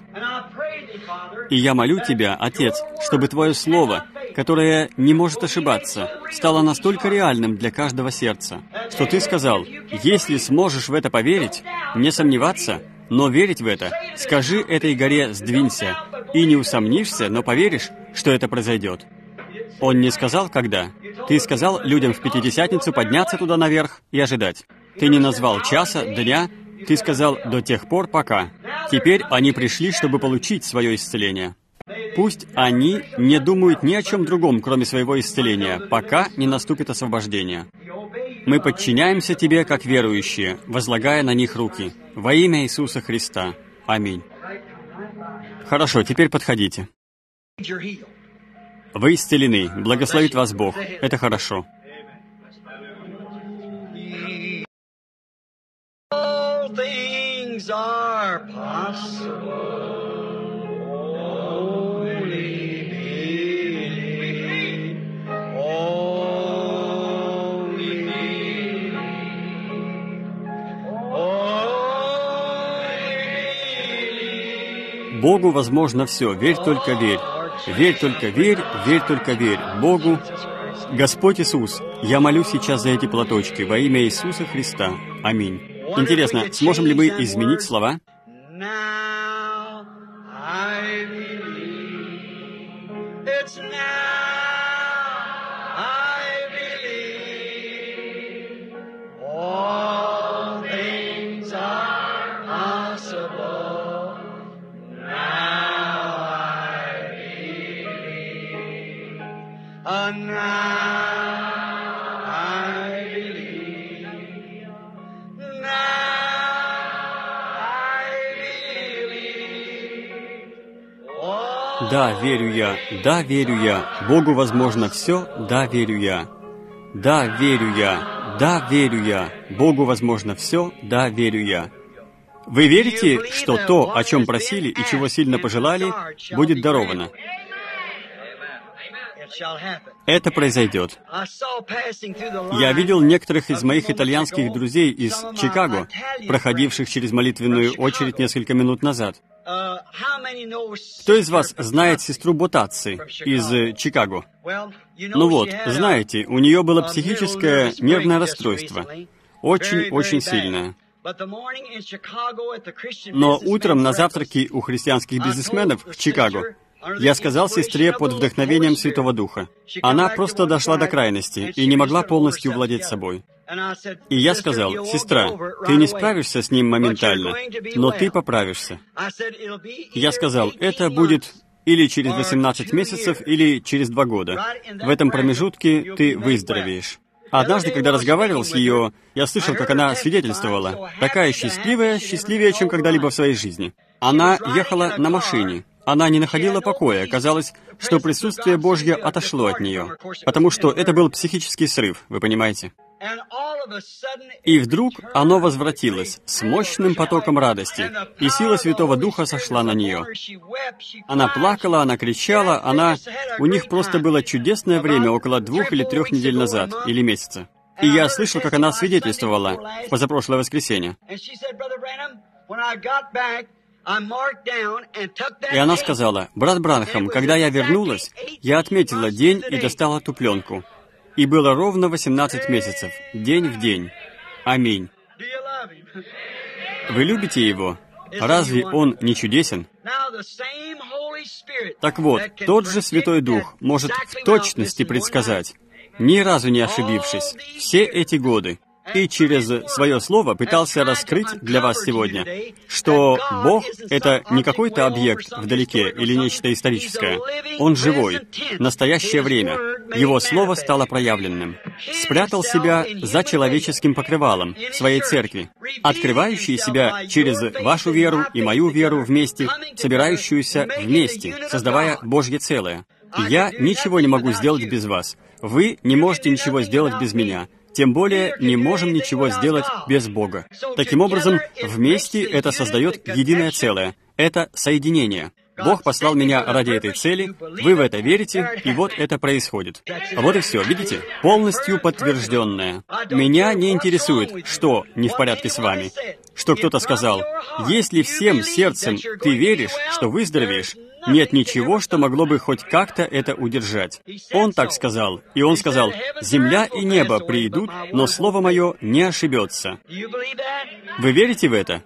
И я молю Тебя, Отец, чтобы Твое Слово, которое не может ошибаться, стало настолько реальным для каждого сердца, что Ты сказал, если сможешь в это поверить, не сомневаться, но верить в это, скажи этой горе «сдвинься», и не усомнишься, но поверишь, что это произойдет. Он не сказал, когда. Ты сказал людям в Пятидесятницу подняться туда наверх и ожидать. Ты не назвал часа, дня, Ты сказал «до тех пор, пока». Теперь они пришли, чтобы получить свое исцеление. Пусть они не думают ни о чем другом, кроме своего исцеления, пока не наступит освобождение. Мы подчиняемся Тебе, как верующие, возлагая на них руки. Во имя Иисуса Христа. Аминь. Хорошо, теперь подходите. Вы исцелены. Благословит вас Бог. Это хорошо. Богу возможно все. Верь только верь. Верь только верь, верь только верь. Богу. Господь Иисус, я молю сейчас за эти платочки во имя Иисуса Христа. Аминь. Интересно, сможем ли мы изменить слова? Да, верю я, да, верю я, Богу возможно все, да, верю я. Да, верю я, да, верю я, Богу возможно все, да, верю я. Вы верите, что то, о чем просили и чего сильно пожелали, будет даровано? Это произойдет. Я видел некоторых из моих итальянских друзей из Чикаго, проходивших через молитвенную очередь несколько минут назад. Кто из вас знает сестру Ботаци из Чикаго? Ну вот, знаете, у нее было психическое нервное расстройство. Очень-очень сильное. Но утром на завтраке у христианских бизнесменов в Чикаго я сказал сестре под вдохновением Святого Духа. Она просто дошла до крайности и не могла полностью владеть собой. И я сказал: «Сестра, ты не справишься с ним моментально, но ты поправишься». Я сказал: «Это будет или через 18 месяцев, или через 2 года. В этом промежутке ты выздоровеешь». Однажды, когда разговаривал с ее, я слышал, как она свидетельствовала. Такая счастливая, счастливее, чем когда-либо в своей жизни. Она ехала на машине. Она не находила покоя. Казалось, что присутствие Божье отошло от нее. Потому что это был психический срыв, вы понимаете? И вдруг оно возвратилось с мощным потоком радости, и сила Святого Духа сошла на нее. Она плакала, она кричала, У них просто было чудесное время около 2 или 3 недель назад, или месяца. И я слышал, как она свидетельствовала в позапрошлое воскресенье. И она сказала: «Брат Бранхам, когда я вернулась, я отметила день и достала ту пленку. И было ровно 18 месяцев, день в день. Аминь». Вы любите Его? Разве Он не чудесен? Так вот, тот же Святой Дух может в точности предсказать, ни разу не ошибившись, все эти годы, и через свое слово пытался раскрыть для вас сегодня, что Бог — это не какой-то объект вдалеке или нечто историческое. Он живой, настоящее время. Его слово стало проявленным. Спрятал себя за человеческим покрывалом в своей церкви, открывающей себя через вашу веру и мою веру вместе, собирающуюся вместе, создавая Божье целое. Я ничего не могу сделать без вас. Вы не можете ничего сделать без меня. Тем более не можем ничего сделать без Бога. Таким образом, вместе это создает единое целое. Это соединение. Бог послал меня ради этой цели, вы в это верите, и вот это происходит. Вот и все, видите? Полностью подтвержденное. Меня не интересует, что не в порядке с вами. Что кто-то сказал: «Если всем сердцем ты веришь, что выздоровеешь, нет ничего, что могло бы хоть как-то это удержать». Он так сказал, и он сказал: «Земля и небо придут, но слово мое не ошибется». Вы верите в это?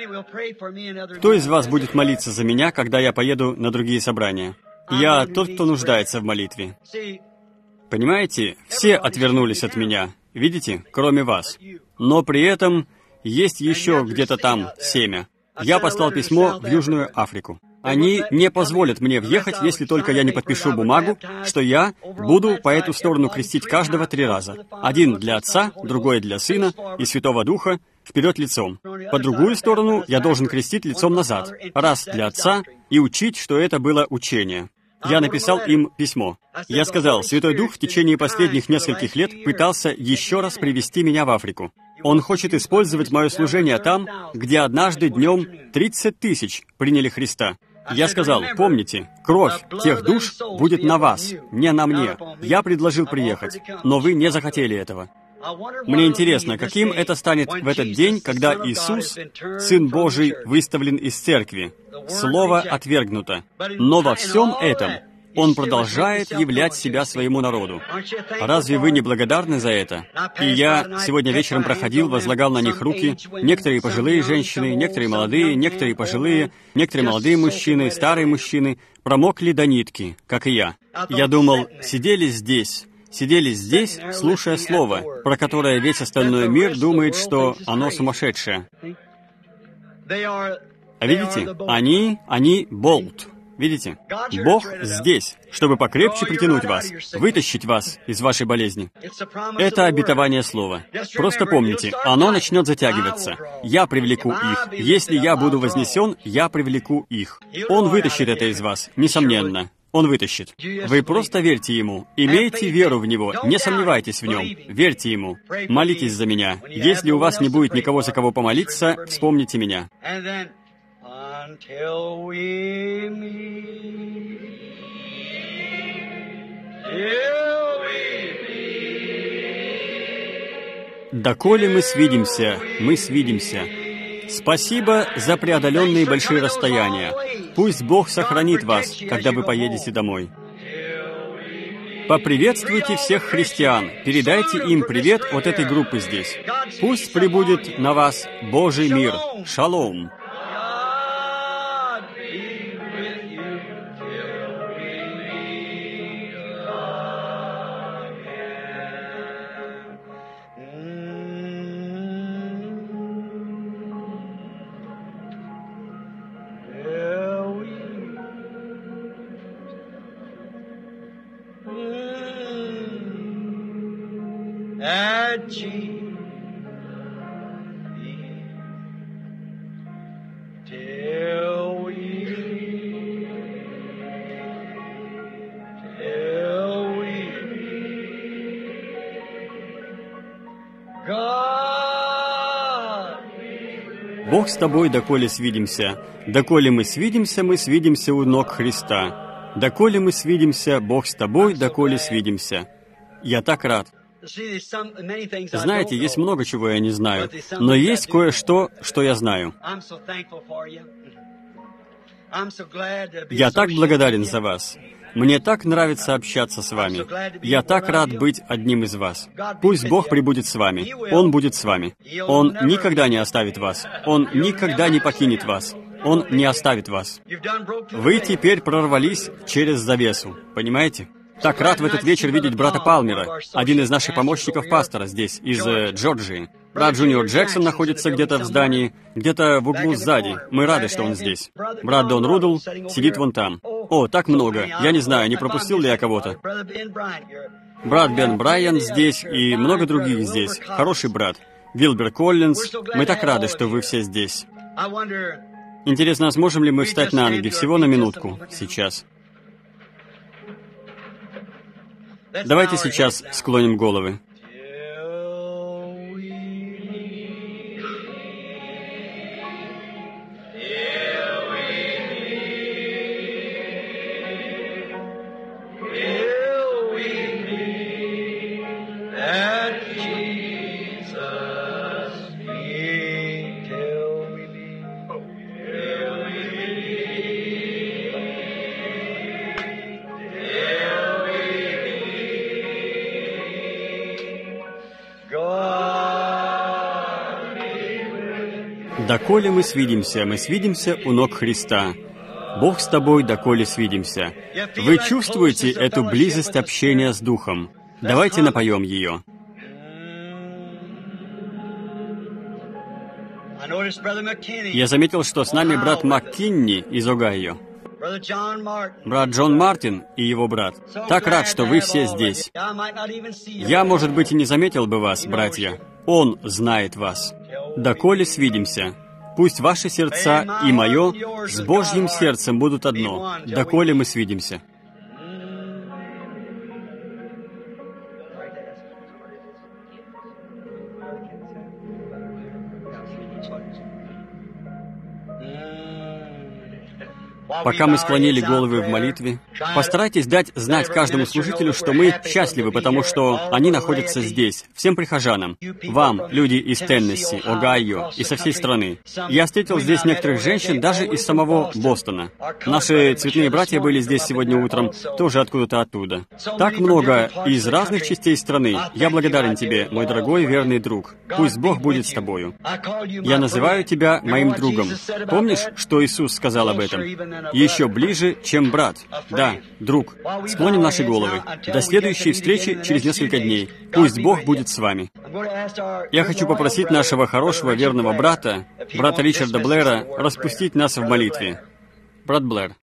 Кто из вас будет молиться за меня, когда я поеду на другие собрания? Я тот, кто нуждается в молитве. Понимаете, все отвернулись от меня, видите, кроме вас. Но при этом есть еще где-то там семя. Я послал письмо в Южную Африку. Они не позволят мне въехать, если только я не подпишу бумагу, что я буду по эту сторону крестить каждого 3 раза. Один для Отца, другой для Сына и Святого Духа, вперед лицом. По другую сторону я должен крестить лицом назад, раз для Отца, и учить, что это было учение. Я написал им письмо. Я сказал: Святой Дух в течение последних нескольких лет пытался еще раз привести меня в Африку. Он хочет использовать мое служение там, где однажды днем 30 тысяч приняли Христа. Я сказал: помните, кровь тех душ будет на вас, не на мне. Я предложил приехать, но вы не захотели этого. Мне интересно, каким это станет в этот день, когда Иисус, Сын Божий, выставлен из церкви. Слово отвергнуто. Но во всем этом Он продолжает являть себя своему народу. Разве вы не благодарны за это? И я сегодня вечером проходил, возлагал на них руки. Некоторые пожилые женщины, некоторые молодые, некоторые пожилые, некоторые молодые мужчины, старые мужчины промокли до нитки, как и я. Я думал, сидели здесь, слушая слово, про которое весь остальной мир думает, что оно сумасшедшее. А видите, они болт. Видите? Бог здесь, чтобы покрепче притянуть вас, вытащить вас из вашей болезни. Это обетование слова. Просто помните, оно начнет затягиваться. Я привлеку их. Если я буду вознесен, я привлеку их. Он вытащит это из вас, несомненно. Он вытащит. Вы просто верьте Ему. Имейте веру в Него. Не сомневайтесь в Нем. Верьте Ему. Молитесь за меня. Если у вас не будет никого, за кого помолиться, вспомните меня. Доколе мы свидимся, мы свидимся. Спасибо за преодоленные большие расстояния. Пусть Бог сохранит вас, когда вы поедете домой. Поприветствуйте всех христиан. Передайте им привет от этой группы здесь. Пусть пребудет на вас Божий мир. Шалом. Бог с тобой, доколе свидимся. Доколе мы свидимся у ног Христа. Доколе мы свидимся, Бог с тобой, доколе свидимся. Я так рад. Знаете, есть много чего я не знаю, но есть кое-что, что я знаю. Я так благодарен за вас. Мне так нравится общаться с вами. Я так рад быть одним из вас. Пусть Бог пребудет с вами. Он будет с вами. Он никогда не оставит вас. Он никогда не покинет вас. Он не оставит вас. Вы теперь прорвались через завесу. Понимаете? Так рад в этот вечер видеть брата Палмера, один из наших помощников пастора здесь, из Джорджии. Брат Джуниор Джексон находится где-то в здании, где-то в углу сзади. Мы рады, что он здесь. Брат Дон Рудл сидит вон там. О, так много. Я не знаю, не пропустил ли я кого-то. Брат Бен Брайан здесь и много других здесь. Хороший брат. Вилбер Коллинз. Мы так рады, что вы все здесь. Интересно, сможем ли мы встать на ноги всего на минутку сейчас? Давайте сейчас склоним головы. Доколе мы свидимся у ног Христа. Бог с тобой, доколе свидимся. Вы чувствуете эту близость общения с Духом? Давайте напоем ее. Я заметил, что с нами брат МакКинни из Огайо. Брат Джон Мартин и его брат. Так рад, что вы все здесь. Я, может быть, и не заметил бы вас, братья. Он знает вас. Доколе свидимся. Пусть ваши сердца и мое с Божьим сердцем будут одно. Доколе мы свидимся. Пока мы склонили головы в молитве, постарайтесь дать знать каждому служителю, что мы счастливы, потому что они находятся здесь, всем прихожанам, вам, люди из Теннесси, Огайо и со всей страны. Я встретил здесь некоторых женщин даже из самого Бостона. Наши цветные братья были здесь сегодня утром, тоже откуда-то оттуда. Так много из разных частей страны. Я благодарен тебе, мой дорогой верный друг. Пусть Бог будет с тобою. Я называю тебя моим другом. Помнишь, что Иисус сказал об этом? Еще ближе, чем брат. Да, друг. Склоним наши головы. До следующей встречи через несколько дней. Пусть Бог будет с вами. Я хочу попросить нашего хорошего верного брата, брата Ричарда Блэра, распустить нас в молитве. Брат Блэр.